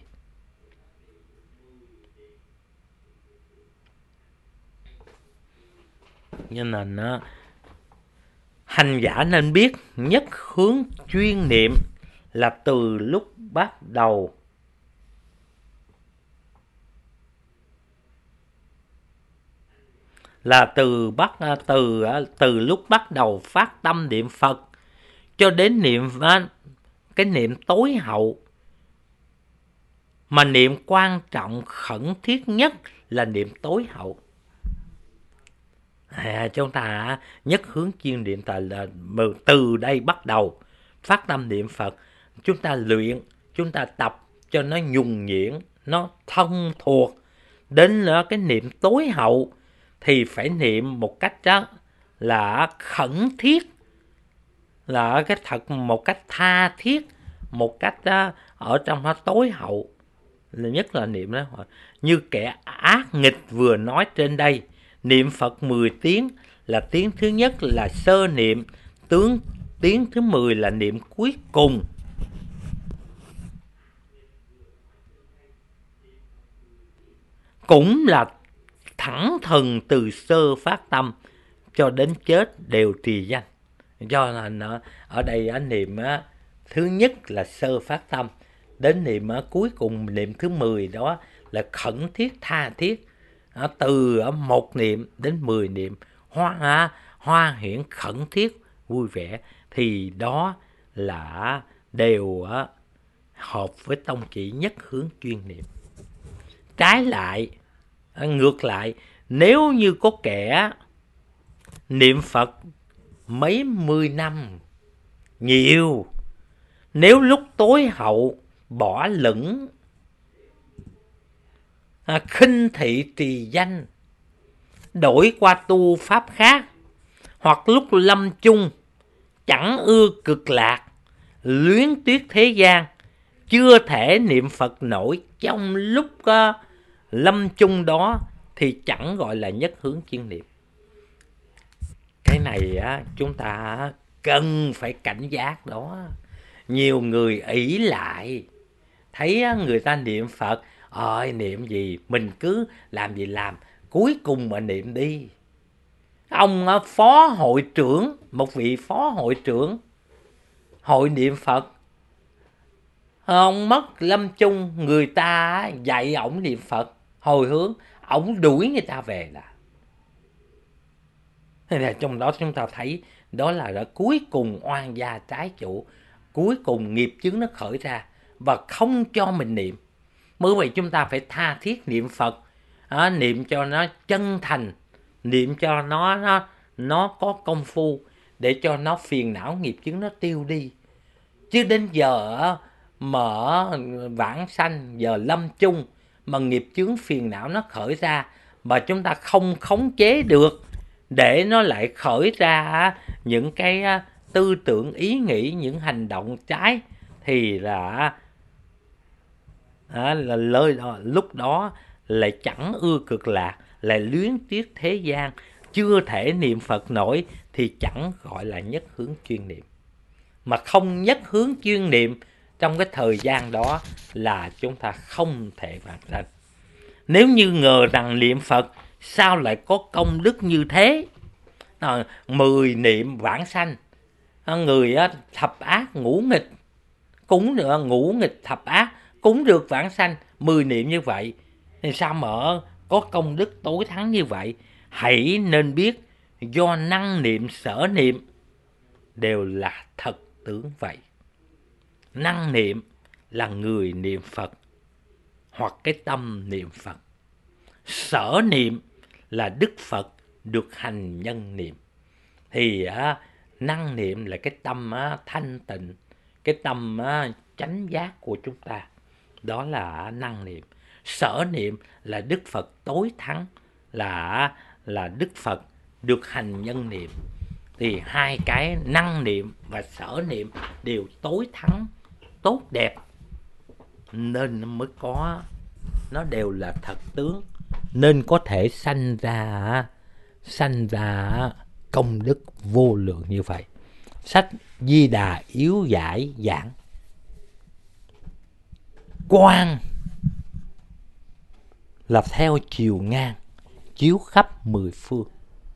S1: Cho nên nó hành giả nên biết nhất hướng chuyên niệm là từ lúc bắt đầu là từ bắt từ từ lúc bắt đầu phát tâm niệm Phật cho đến niệm cái niệm tối hậu, mà niệm quan trọng khẩn thiết nhất là niệm tối hậu. À, chúng ta nhất hướng chuyên niệm là từ đây bắt đầu phát tâm niệm Phật. Chúng ta luyện, chúng ta tập cho nó nhuần nhuyễn, nó thông thuộc. Đến cái niệm tối hậu thì phải niệm một cách đó là khẩn thiết, là cái thật một cách tha thiết, một cách đó, ở trong nó tối hậu. Nhất là niệm đó, như kẻ ác nghịch vừa nói trên đây, niệm Phật mười tiếng là tiếng thứ nhất là sơ niệm, tướng tiếng thứ mười là niệm cuối cùng. Cũng là thẳng thừng từ sơ phát tâm cho đến chết đều trì danh. Do là nó, ở đây á, niệm á, thứ nhất là sơ phát tâm, đến niệm á, cuối cùng niệm thứ mười đó là khẩn thiết tha thiết. À, từ à, một niệm đến mười niệm hoa à, hoa hiển khẩn thiết vui vẻ, thì đó là đều à, hợp với tông chỉ nhất hướng chuyên niệm. Trái lại, à, ngược lại, nếu như có kẻ niệm Phật mấy mươi năm nhiều, nếu lúc tối hậu bỏ lửng, à, khinh thị trì danh, đổi qua tu pháp khác, hoặc lúc lâm chung chẳng ưa cực lạc, luyến tiếc thế gian, chưa thể niệm Phật nổi trong lúc uh, lâm chung đó, thì chẳng gọi là nhất hướng chuyên niệm. Cái này á, chúng ta cần phải cảnh giác đó. Nhiều người ỷ lại, thấy người ta niệm Phật, ơi niệm gì, mình cứ làm gì làm, cuối cùng mà niệm đi. Ông phó hội trưởng, một vị phó hội trưởng hội niệm Phật, ông mất lâm chung, người ta dạy ổng niệm Phật hồi hướng, ổng đuổi người ta về là. Thế là trong đó chúng ta thấy đó là đã cuối cùng oan gia trái chủ, cuối cùng nghiệp chướng nó khởi ra và không cho mình niệm. Bởi vậy chúng ta phải tha thiết niệm Phật, à, niệm cho nó chân thành, niệm cho nó nó nó có công phu, để cho nó phiền não nghiệp chướng nó tiêu đi. Chứ đến giờ mở vãng sanh, giờ lâm chung mà nghiệp chướng phiền não nó khởi ra mà chúng ta không khống chế được, để nó lại khởi ra những cái tư tưởng ý nghĩ, những hành động trái, thì là À, là lời đó, lúc đó lại chẳng ưa cực lạc, lại luyến tiếc thế gian, chưa thể niệm Phật nổi, thì chẳng gọi là nhất hướng chuyên niệm. Mà không nhất hướng chuyên niệm trong cái thời gian đó là chúng ta không thể vãng sanh. Nếu như ngờ rằng niệm Phật sao lại có công đức như thế, à, mười niệm vãng sanh, à, người á, thập ác ngũ nghịch cũng được, ngũ nghịch thập ác cũng được vãng sanh, mười niệm như vậy thì sao mà có công đức tối thắng như vậy? Hãy nên biết do năng niệm sở niệm đều là thật tướng vậy. Năng niệm là người niệm Phật hoặc cái tâm niệm Phật. Sở niệm là Đức Phật được hành nhân niệm. Thì á, năng niệm là cái tâm á, thanh tịnh, cái tâm á, chánh giác của chúng ta. Đó là năng niệm. Sở niệm là Đức Phật tối thắng, là là Đức Phật được hành nhân niệm. Thì hai cái năng niệm và sở niệm đều tối thắng, tốt đẹp, nên nó mới có, nó đều là thật tướng, nên có thể sanh ra sanh ra công đức vô lượng như vậy. Sách Di Đà yếu giải giảng: quang là theo chiều ngang, chiếu khắp mười phương.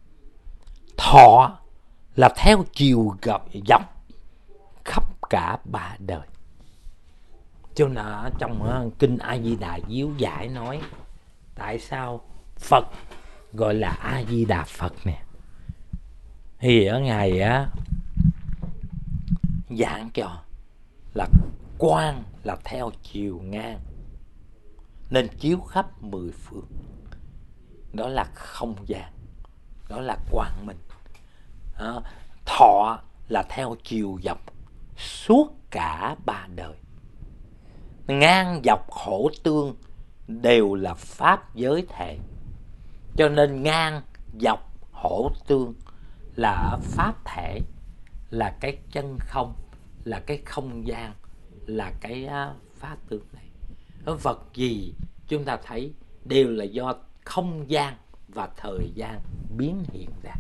S1: Thọ là theo chiều dọc, khắp cả ba đời. Cho nên trong kinh A Di Đà Diếu Giải nói tại sao Phật gọi là A Di Đà Phật nè. Thì ở Ngài á giảng cho là quang là theo chiều ngang nên chiếu khắp mười phương. Đó là không gian, đó là quang minh. Đó. Thọ là theo chiều dọc suốt cả ba đời. Ngang dọc hổ tương đều là pháp giới thể. Cho nên ngang dọc hổ tương là pháp thể, là cái chân không, là cái không gian, là cái pháp tướng này. Vật gì chúng ta thấy đều là do không gian và thời gian biến hiện ra.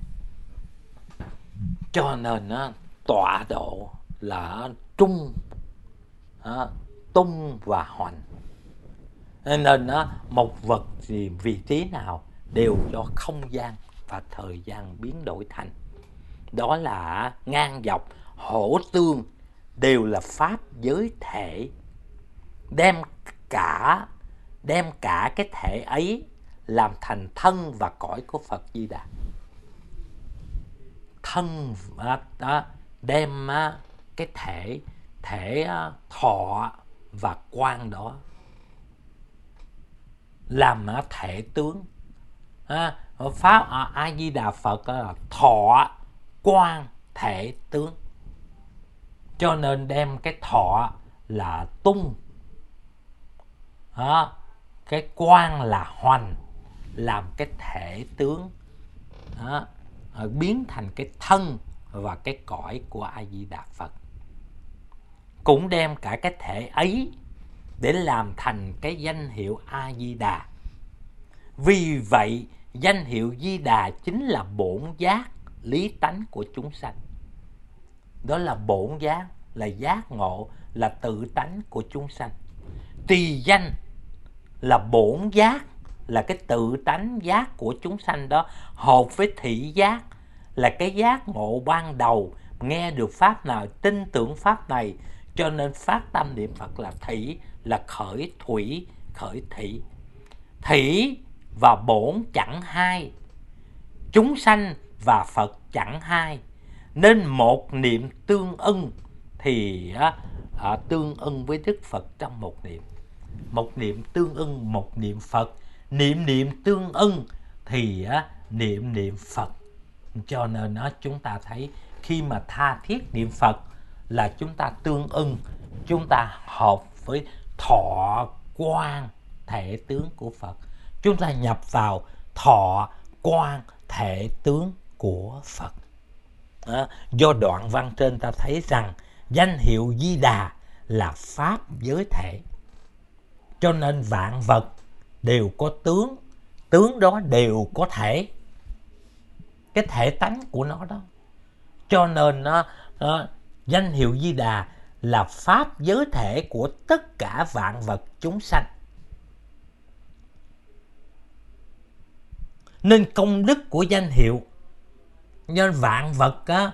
S1: Cho nên á, tọa độ là trung, á, tung và hoành. Nên á, một vật gì vị trí nào đều do không gian và thời gian biến đổi thành. Đó là ngang dọc hổ tương đều là pháp giới thể, đem cả đem cả cái thể ấy làm thành thân và cõi của Phật Di Đà. Thân đó, đem cái thể thể thọ và quang đó làm thể tướng. Pháp A Di Đà Phật là thọ quang thể tướng. Cho nên đem cái thọ là tung, đó, cái quang là hoành, làm cái thể tướng, đó, biến thành cái thân và cái cõi của A Di Đà Phật. Cũng đem cả cái thể ấy để làm thành cái danh hiệu A Di Đà. Vì vậy danh hiệu Di Đà chính là bổn giác lý tánh của chúng sanh. Đó là bổn giác, là giác ngộ, là tự tánh của chúng sanh. Tùy danh là bổn giác, là cái tự tánh giác của chúng sanh đó, hợp với thị giác, là cái giác ngộ ban đầu, nghe được pháp nào tin tưởng pháp này, cho nên phát tâm niệm Phật là thị, là khởi thủy, khởi thị. Thị và bổn chẳng hai, chúng sanh và Phật chẳng hai, nên một niệm tương ưng thì à, tương ưng với Đức Phật trong một niệm. Một niệm tương ưng một niệm Phật, niệm niệm tương ưng thì á, niệm niệm Phật. Cho nên á, chúng ta thấy khi mà tha thiết niệm Phật là chúng ta tương ưng, chúng ta hợp với thọ quang thể tướng của Phật. Chúng ta nhập vào thọ quang thể tướng của Phật. Đó. Do đoạn văn trên ta thấy rằng danh hiệu Di Đà là pháp giới thể. Cho nên vạn vật đều có tướng, tướng đó đều có thể, cái thể tánh của nó đó. Cho nên nó, nó danh hiệu Di Đà là pháp giới thể của tất cả vạn vật chúng sanh. Nên công đức của danh hiệu, nên vạn vật á,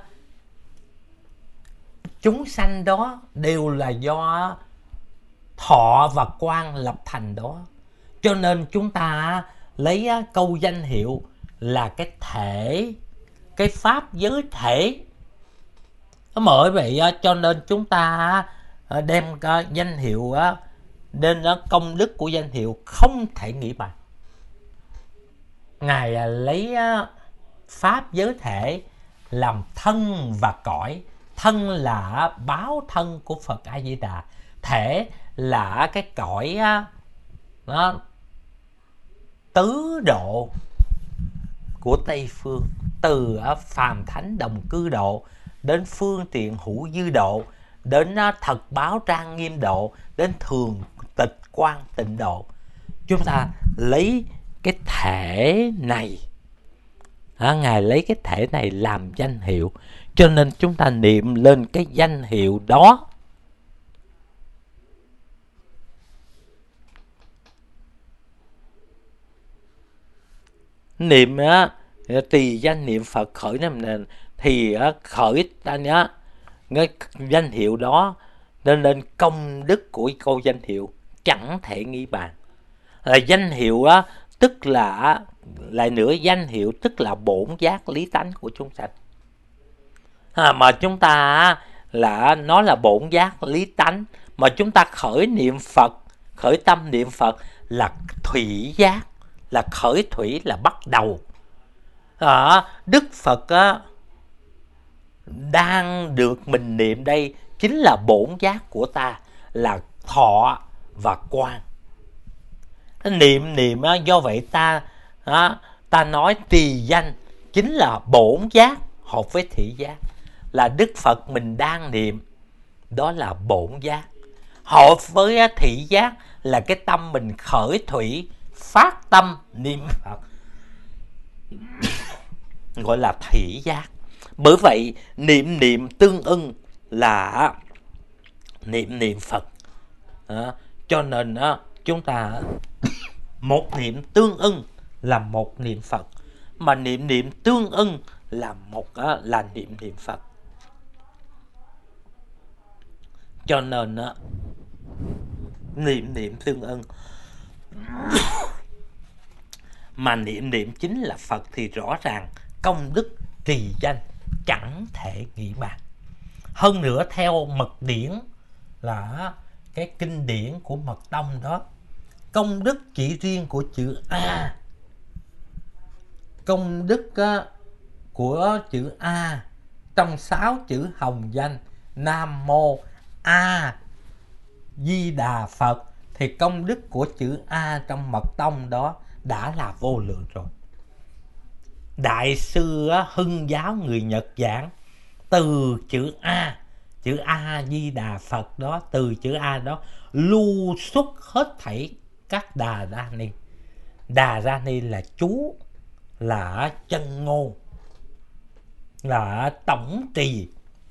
S1: chúng sanh đó đều là do thọ và quang lập thành đó. Cho nên chúng ta lấy câu danh hiệu là cái thể, cái pháp giới thể. Bởi vậy cho nên chúng ta đem danh hiệu, nên công đức của danh hiệu không thể nghĩ bàn. Ngài lấy pháp giới thể làm thân và cõi. Thân là báo thân của Phật A Di Đà, thể là cái cõi đó, tứ độ của Tây Phương, từ phàm thánh đồng cư độ đến phương tiện hữu dư độ, đến thật báo trang nghiêm độ, đến thường tịch quan tịnh độ. Chúng ta lấy cái thể này, à, Ngài lấy cái thể này làm danh hiệu, cho nên chúng ta niệm lên cái danh hiệu đó. Niệm á, tùy danh niệm Phật khởi năm nền thì á, khởi ta nhá cái danh hiệu đó, nên lên công đức của câu danh hiệu chẳng thể nghĩ bàn. À, danh hiệu á, tức là lại nữa danh hiệu tức là bổn giác lý tánh của chúng sanh. À, mà chúng ta là nó là bổn giác lý tánh, mà chúng ta khởi niệm Phật, khởi tâm niệm Phật là thủy giác, là khởi thủy, là bắt đầu. À, Đức Phật á, đang được mình niệm đây chính là bổn giác của ta, là thọ và quan. Niệm niệm á, do vậy ta á, ta nói tỳ danh chính là bổn giác hợp với thị giác, là Đức Phật mình đang niệm, đó là bổn giác. Hợp với thị giác là cái tâm mình khởi thủy, phát tâm niệm Phật, gọi là thị giác. Bởi vậy niệm niệm tương ưng là niệm niệm Phật. À, cho nên á, chúng ta một niệm tương ưng là một niệm Phật, mà niệm niệm tương ưng là một á, là niệm niệm Phật. Cho nên á, niệm niệm tương ưng mà niệm niệm chính là Phật thì rõ ràng công đức trì danh chẳng thể nghĩ bàn. Hơn nữa theo mật điển là cái kinh điển của mật tông đó, công đức chỉ riêng của chữ A, công đức của chữ A trong sáu chữ hồng danh Nam Mô A Di Đà Phật thì công đức của chữ A trong mật tông đó đã là vô lượng rồi. Đại sư Hưng giáo người Nhật giảng từ chữ A, chữ A Di Đà Phật đó, từ chữ A đó lưu xuất hết thảy các đà ra ni. Đà ra ni là chú, là chân ngôn, là tổng trì.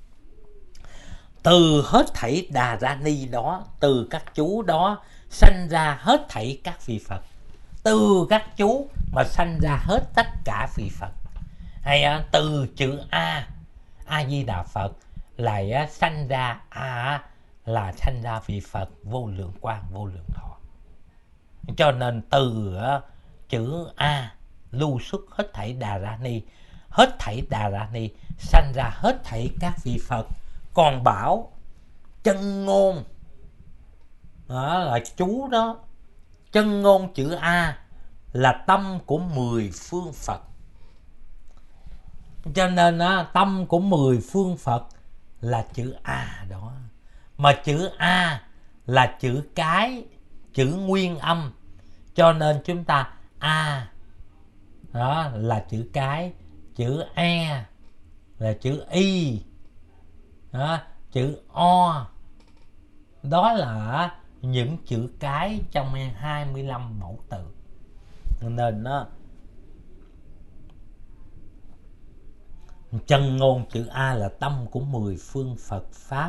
S1: Từ hết thảy đà ra ni đó, từ các chú đó sanh ra hết thảy các vị Phật. Từ các chú mà sanh ra hết tất cả vị Phật. Hay à, từ chữ A, A Di Đà Phật lại à, sanh ra A là sanh ra vị Phật vô lượng quang, vô lượng thọ. Cho nên từ à, chữ A lưu xuất hết thảy đà ra ni, hết thảy đà ra ni sanh ra hết thảy các vị Phật. Còn bảo chân ngôn đó là chú đó, chân ngôn chữ A là tâm của mười phương Phật. Cho nên á, tâm của mười phương Phật là chữ A đó. Mà chữ A là chữ cái, chữ nguyên âm. Cho nên chúng ta A đó là chữ cái, chữ E là chữ Y đó, chữ O đó là những chữ cái trong hai mươi lăm mẫu từ. Nên đó, chân ngôn chữ A là tâm của mười phương Phật Pháp.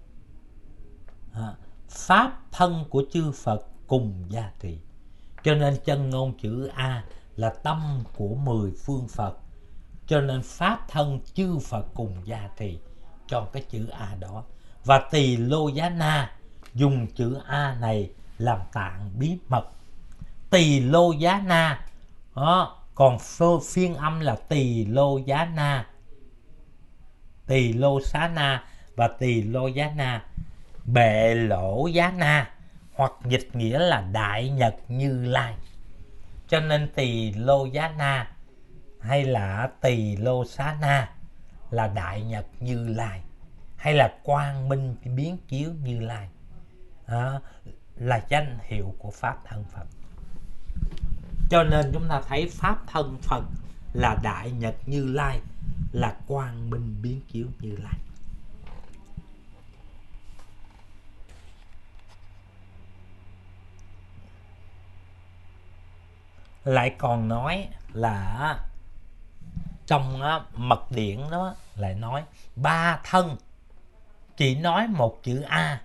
S1: Pháp thân của chư Phật cùng gia trì. Cho nên chân ngôn chữ A là tâm của mười phương Phật. Cho nên Pháp thân chư Phật cùng gia trì cho cái chữ A đó. Và Tỳ Lô Giá Na dùng chữ A này làm tạng bí mật. Tỳ Lô Giá Na đó, còn phiên âm là Tỳ Lô Giá Na, Tỳ Lô Xá Na và Tỳ Lô Giá Na, Bệ Lỗ Giá Na, hoặc dịch nghĩa là Đại Nhật Như Lai. Cho nên Tỳ Lô Giá Na hay là Tỳ Lô Xá Na là Đại Nhật Như Lai, hay là Quang Minh biến chiếu Như Lai. Đó là danh hiệu của Pháp thân Phật. Cho nên chúng ta thấy Pháp thân Phật là Đại Nhật Như Lai, là Quang Minh biến chiếu Như Lai. Lại còn nói là trong mật điển đó lại nói ba thân chỉ nói một chữ A.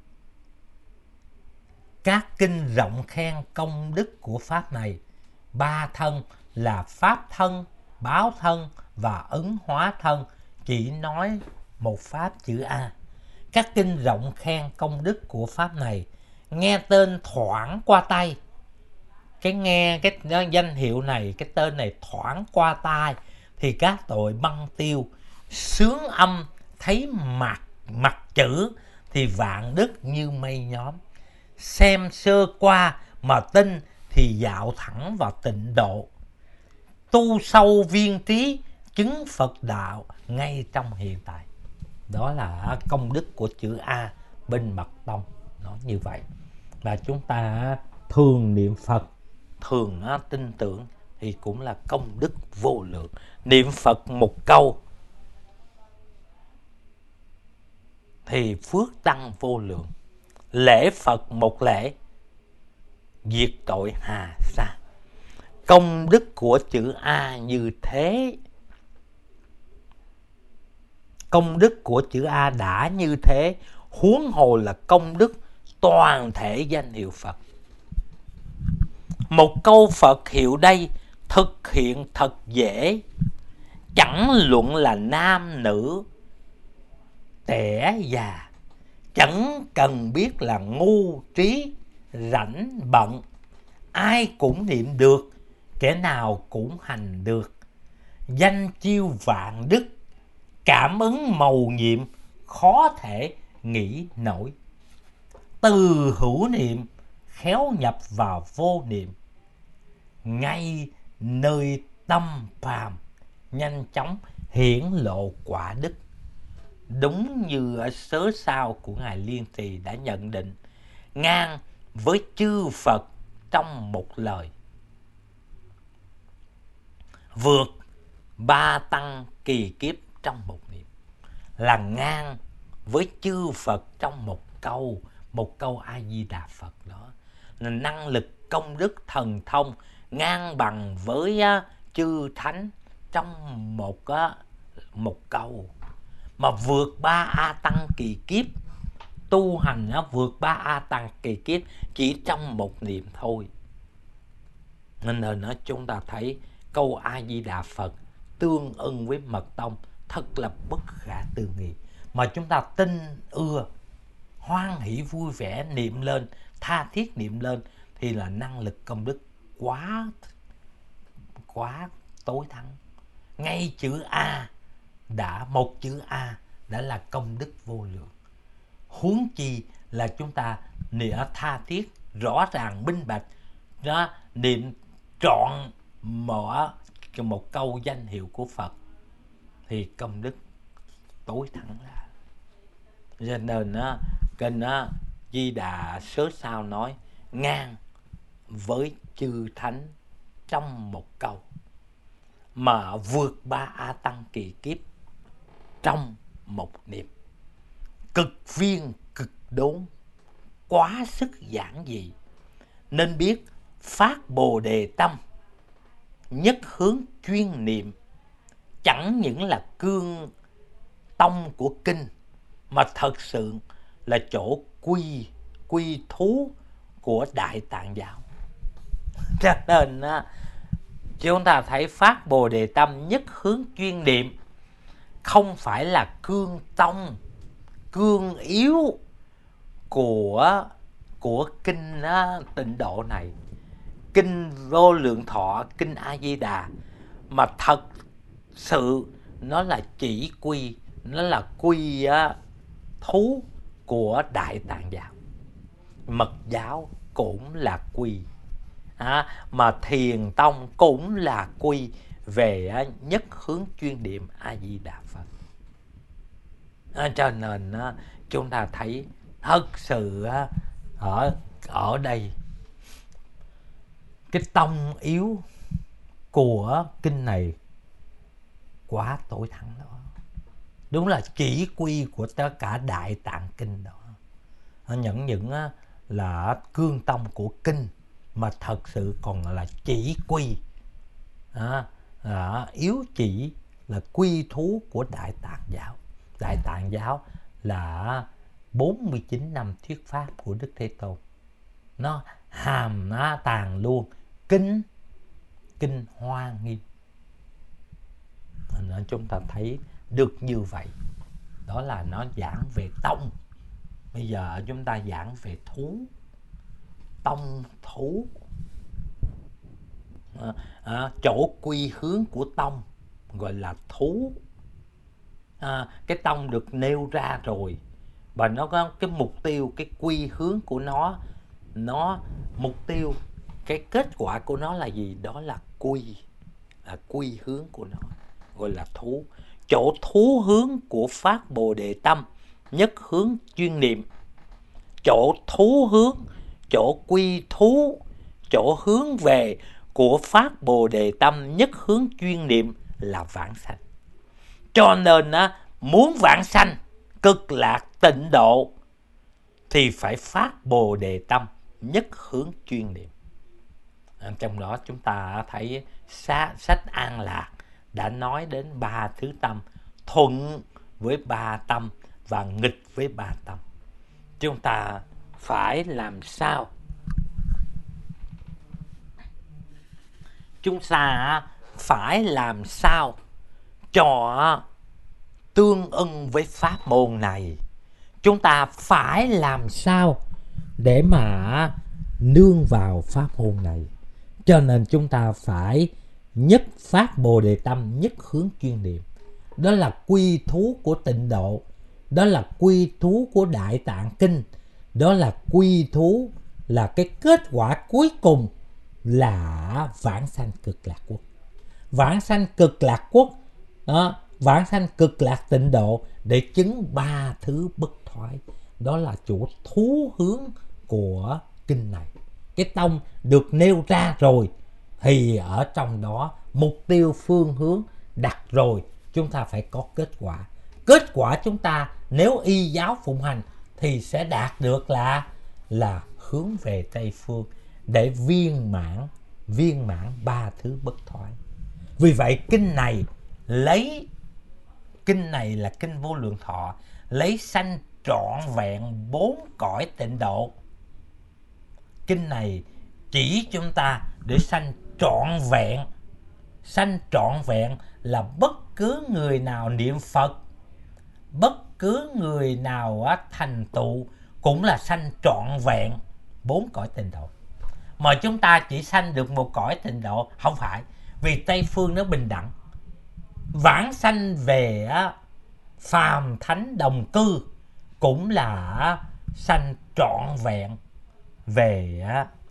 S1: Các kinh rộng khen công đức của Pháp này. Ba thân là Pháp thân, Báo thân và Ứng hóa thân chỉ nói một Pháp chữ A. Các kinh rộng khen công đức của Pháp này, nghe tên thoảng qua tay. Cái nghe cái danh hiệu này, cái tên này thoảng qua tai thì các tội băng tiêu, sướng âm thấy mạc
S2: mặt chữ thì vạn đức như mây nhóm. Xem sơ qua mà tin thì dạo thẳng vào tịnh độ. Tu sâu viên trí chứng Phật đạo ngay trong hiện tại. Đó là công đức của chữ A bên mật tông. Nó như vậy. Và chúng ta thường niệm Phật, thường tin tưởng thì cũng là công đức vô lượng. Niệm Phật một câu thì phước tăng vô lượng. Lễ Phật một lễ diệt tội hà sa. Công đức của chữ A như thế, công đức của chữ A đã như thế, huống hồ là công đức toàn thể danh hiệu Phật. Một câu Phật hiệu đây thực hiện thật dễ, chẳng luận là nam nữ trẻ già, chẳng cần biết là ngu trí rảnh bận, ai cũng niệm được, kẻ nào cũng hành được. Danh chiêu vạn đức, cảm ứng mầu nhiệm, khó thể nghĩ nổi. Từ hữu niệm khéo nhập vào vô niệm, ngay nơi tâm phàm nhanh chóng hiển lộ quả đức. Đúng như ở sớ sao của Ngài Liên Trì đã nhận định, ngang với chư Phật trong một lời, vượt ba tăng kỳ kiếp trong một niệm. Là ngang với chư Phật trong một câu, một câu A Di Đà Phật đó. Là năng lực công đức thần thông ngang bằng với uh, chư thánh trong một uh, một câu. Mà vượt ba A tăng kỳ kiếp, tu hành uh, vượt ba A tăng kỳ kiếp chỉ trong một niệm thôi. Nên là nó chúng ta thấy câu A Di Đà Phật tương ưng với mật tông thật là bất khả tư nghị. Mà chúng ta tin ưa, hoan hỷ vui vẻ niệm lên, tha thiết niệm lên thì là năng lực công đức quá quá tối thắng. Ngay chữ A đã, một chữ A đã là công đức vô lượng. Huống chi là chúng ta niệm tha thiết, rõ ràng minh bạch, đó, niệm trọn mở một câu danh hiệu của Phật thì công đức tối thắng là. Cho nên á, kênh á, Di Đà sớ sao nói ngang với chư thánh trong một câu, mà vượt ba A tăng kỳ kiếp trong một niệm. Cực viên cực đốn, quá sức giản dị, nên biết phát Bồ Đề tâm, nhất hướng chuyên niệm. Chẳng những là cương tông của kinh, mà thật sự là chỗ quy quy thú của Đại Tạng giáo. Cho nên chúng ta thấy phát Bồ Đề tâm, nhất hướng chuyên niệm không phải là cương tông, cương yếu của của kinh Tịnh Độ này, kinh Vô Lượng Thọ, kinh A Di Đà, mà thật sự nó là chỉ quy, nó là quy thú của Đại Tạng giáo. Mật giáo cũng là quy, à, mà Thiền tông cũng là quy về nhất hướng chuyên niệm A Di Đà Phật. À, cho nên à, chúng ta thấy thật sự à, ở ở đây cái tông yếu của kinh này quá tối thắng đó. Đúng là chỉ quy của tất cả Đại Tạng kinh đó. Những những là cương tông của kinh mà thật sự còn là chỉ quy, à, à, yếu chỉ là quy thú của Đại Tạng giáo. Đại Tạng giáo là bốn mươi chín năm thuyết pháp của Đức Thế Tôn. Nó hàm nó tàng luôn kinh kinh Hoa Nghiêm. Nên chúng ta thấy được như vậy. Đó là nó giảng về tông. Bây giờ chúng ta giảng về thú. Tông thú, à, à, chỗ quy hướng của tông gọi là thú. à, cái tông được nêu ra rồi, và nó có cái mục tiêu, cái quy hướng của nó, nó mục tiêu, cái kết quả của nó là gì? Đó là quy, là quy hướng của nó, gọi là thú. Chỗ thú hướng của phát Bồ Đề tâm nhất hướng chuyên niệm, chỗ thú hướng, chỗ quy thú, chỗ hướng về của phát Bồ Đề tâm nhất hướng chuyên niệm là vãng sanh. Cho nên á, muốn vãng sanh cực lạc tịnh độ thì phải phát Bồ Đề tâm nhất hướng chuyên niệm. Trong đó chúng ta thấy sách An Lạc đã nói đến ba thứ tâm: thuận với ba tâm và nghịch với ba tâm. Chúng ta phải làm sao? Chúng ta phải làm sao cho tương ưng với pháp môn này? Chúng ta phải làm sao để mà nương vào pháp môn này? Cho nên chúng ta phải nhất phát Bồ Đề tâm nhất hướng chuyên niệm. Đó là quy thú của tịnh độ, đó là quy thú của Đại Tạng Kinh, đó là quy thú, là cái kết quả cuối cùng là vãng sanh cực lạc quốc. Vãng sanh cực lạc quốc đó, vãng sanh cực lạc tịnh độ để chứng ba thứ bất thoái. Đó là chỗ thú hướng của kinh này. Cái tông được nêu ra rồi thì ở trong đó mục tiêu phương hướng đặt rồi, chúng ta phải có kết quả. Kết quả chúng ta nếu y giáo phụng hành thì sẽ đạt được là là hướng về Tây Phương để viên mãn viên mãn ba thứ bất thoái. Vì vậy kinh này lấy kinh này là kinh Vô Lượng Thọ, lấy sanh trọn vẹn bốn cõi tịnh độ. Kinh này chỉ chúng ta để sanh trọn vẹn. Sanh trọn vẹn là bất cứ người nào niệm Phật, bất cứ người nào thành tựu cũng là sanh trọn vẹn bốn cõi tịnh độ. Mà chúng ta chỉ sanh được một cõi tịnh độ, không phải, vì Tây Phương nó bình đẳng. Vãng sanh về phàm thánh đồng cư cũng là sanh trọn vẹn về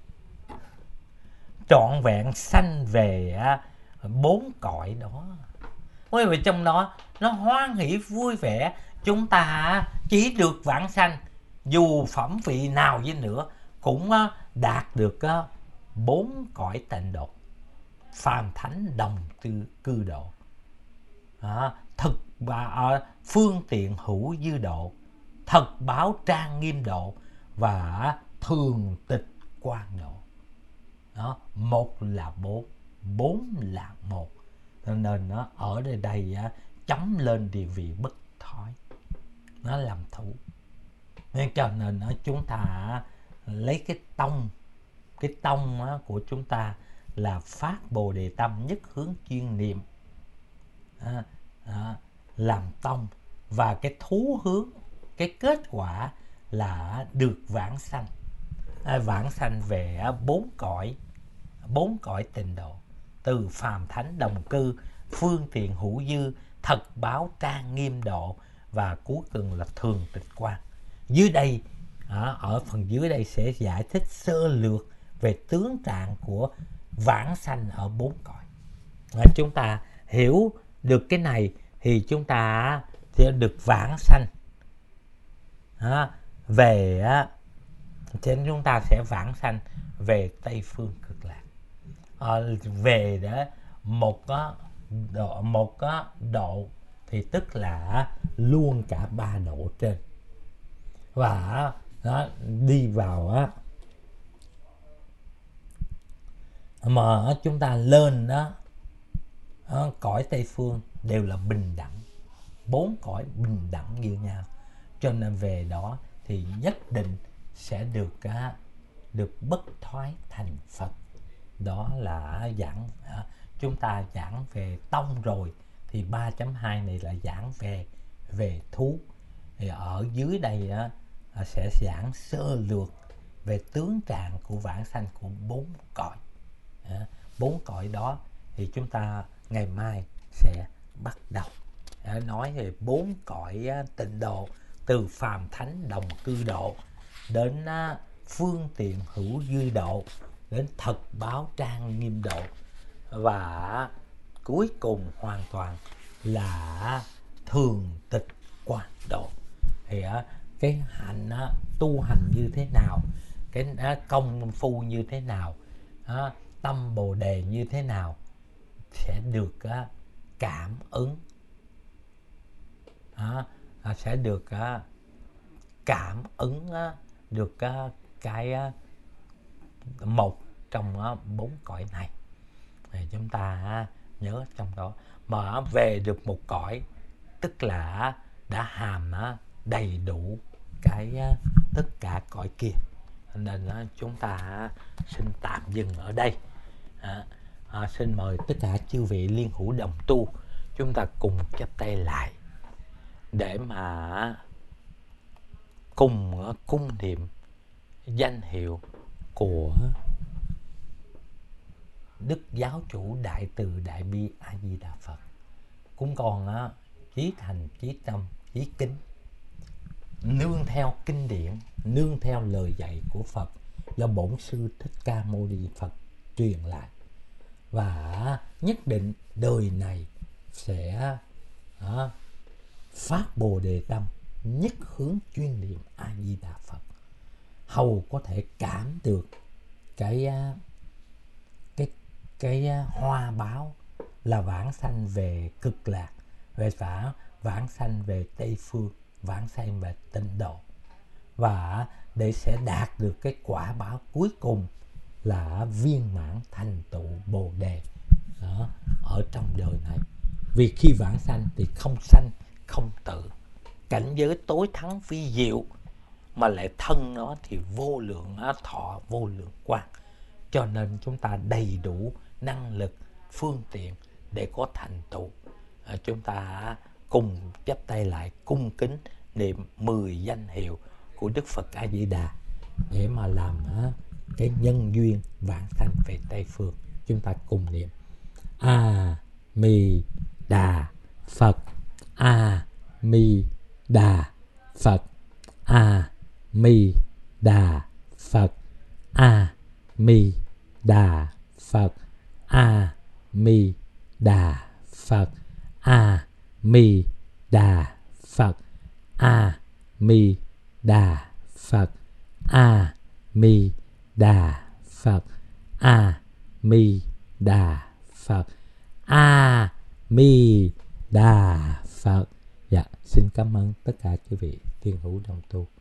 S2: trọn vẹn sanh về bốn cõi đó. Bởi vì trong đó nó hoan hỷ vui vẻ. Chúng ta chỉ được vãng sanh, dù phẩm vị nào đi nữa cũng đạt được bốn cõi tịnh độ, phàm thánh đồng tư cư độ, à, thực và phương tiện hữu dư độ, thật báo trang nghiêm độ và thường tịch quan độ. Đó, một là bốn, bốn là một. Nên nó ở đây đây chấm lên địa vị bất thoái, nó làm thủ. Nên cho nên chúng ta lấy cái tông, cái tông của chúng ta là phát Bồ Đề tâm nhất hướng chuyên niệm, à, à, làm tông, và cái thú hướng, cái kết quả là được vãng sanh, à, vãng sanh về bốn cõi, bốn cõi tịnh độ, từ phàm thánh đồng cư, phương tiện hữu dư, thật báo trang nghiêm độ và cuối cùng là thường tịch quan. Dưới đây, ở phần dưới đây sẽ giải thích sơ lược về tướng trạng của vãng sanh ở bốn cõi. Chúng ta hiểu được cái này thì chúng ta sẽ được vãng sanh về, thì chúng ta sẽ vãng sanh về Tây Phương cực lạc, à, về đó một độ, một độ thì tức là luôn cả ba độ trên, và đó, đi vào á, mà chúng ta lên đó, đó cõi Tây Phương đều là bình đẳng, bốn cõi bình đẳng như nhau. Cho nên về đó thì nhất định sẽ được á, được bất thoái thành Phật. Đó là giảng, chúng ta giảng về tông rồi thì ba chấm hai này là giảng về về thú. Thì ở dưới đây á, sẽ giảng sơ lược về tướng trạng của vãng sanh của bốn cõi. Bốn cõi đó thì chúng ta ngày mai sẽ bắt đầu nói về bốn cõi tịnh độ, từ phàm thánh đồng cư độ đến phương tiện hữu dư độ, đến thật báo trang nghiêm độ, và cuối cùng hoàn toàn là thường tịch quán độ. Thì cái hành tu hành như thế nào, cái công phu như thế nào, tâm bồ đề như thế nào sẽ được cảm ứng, sẽ được cảm ứng được cái một trong bốn cõi này. Thì chúng ta nhớ trong đó, mà về được một cõi tức là đã hàm đầy đủ cái tất cả cõi kia. Nên chúng ta xin tạm dừng ở đây. À, à, xin mời tất cả chư vị liên hữu đồng tu, chúng ta cùng chắp tay lại để mà cùng cung niệm danh hiệu của Đức Giáo Chủ Đại Từ Đại Bi A Di Đà Phật. Cũng còn chí thành, chí tâm, chí kính, nương theo kinh điển, nương theo lời dạy của Phật do Bổn Sư Thích Ca Mâu Ni Phật truyền lại, và nhất định đời này sẽ à, phát Bồ Đề Tâm, nhất hướng chuyên niệm A Di Đà Phật, hầu có thể cảm được cái cái cái hoa báo là vãng sanh về cực lạc, về vãng vãng sanh về Tây Phương, vãng sanh về tịnh độ, và để sẽ đạt được cái quả báo cuối cùng là viên mãn thành tựu Bồ Đề đó, ở trong đời này. Vì khi vãng sanh thì không sanh không tử, cảnh giới tối thắng vi diệu, mà lại thân nó thì vô lượng thọ, vô lượng quang. Cho nên chúng ta đầy đủ năng lực, phương tiện để có thành tựu. À, chúng ta cùng chắp tay lại cung kính niệm mười danh hiệu của Đức Phật A Di Đà để mà làm á, cái nhân duyên vãng sanh về Tây Phương. Chúng ta cùng niệm A Mi Đà Phật, A Mi Đà Phật, A Mi Đà Phật, A Mi Đà Phật, A Mi Đà Phật, A Mi Đà Phật, A Mi Đà Phật, A Mi Đà Phật, A Mi Đà Phật, A Mi Đà Phật. Dạ, xin cảm ơn tất cả quý vị thiên hữu đồng tu.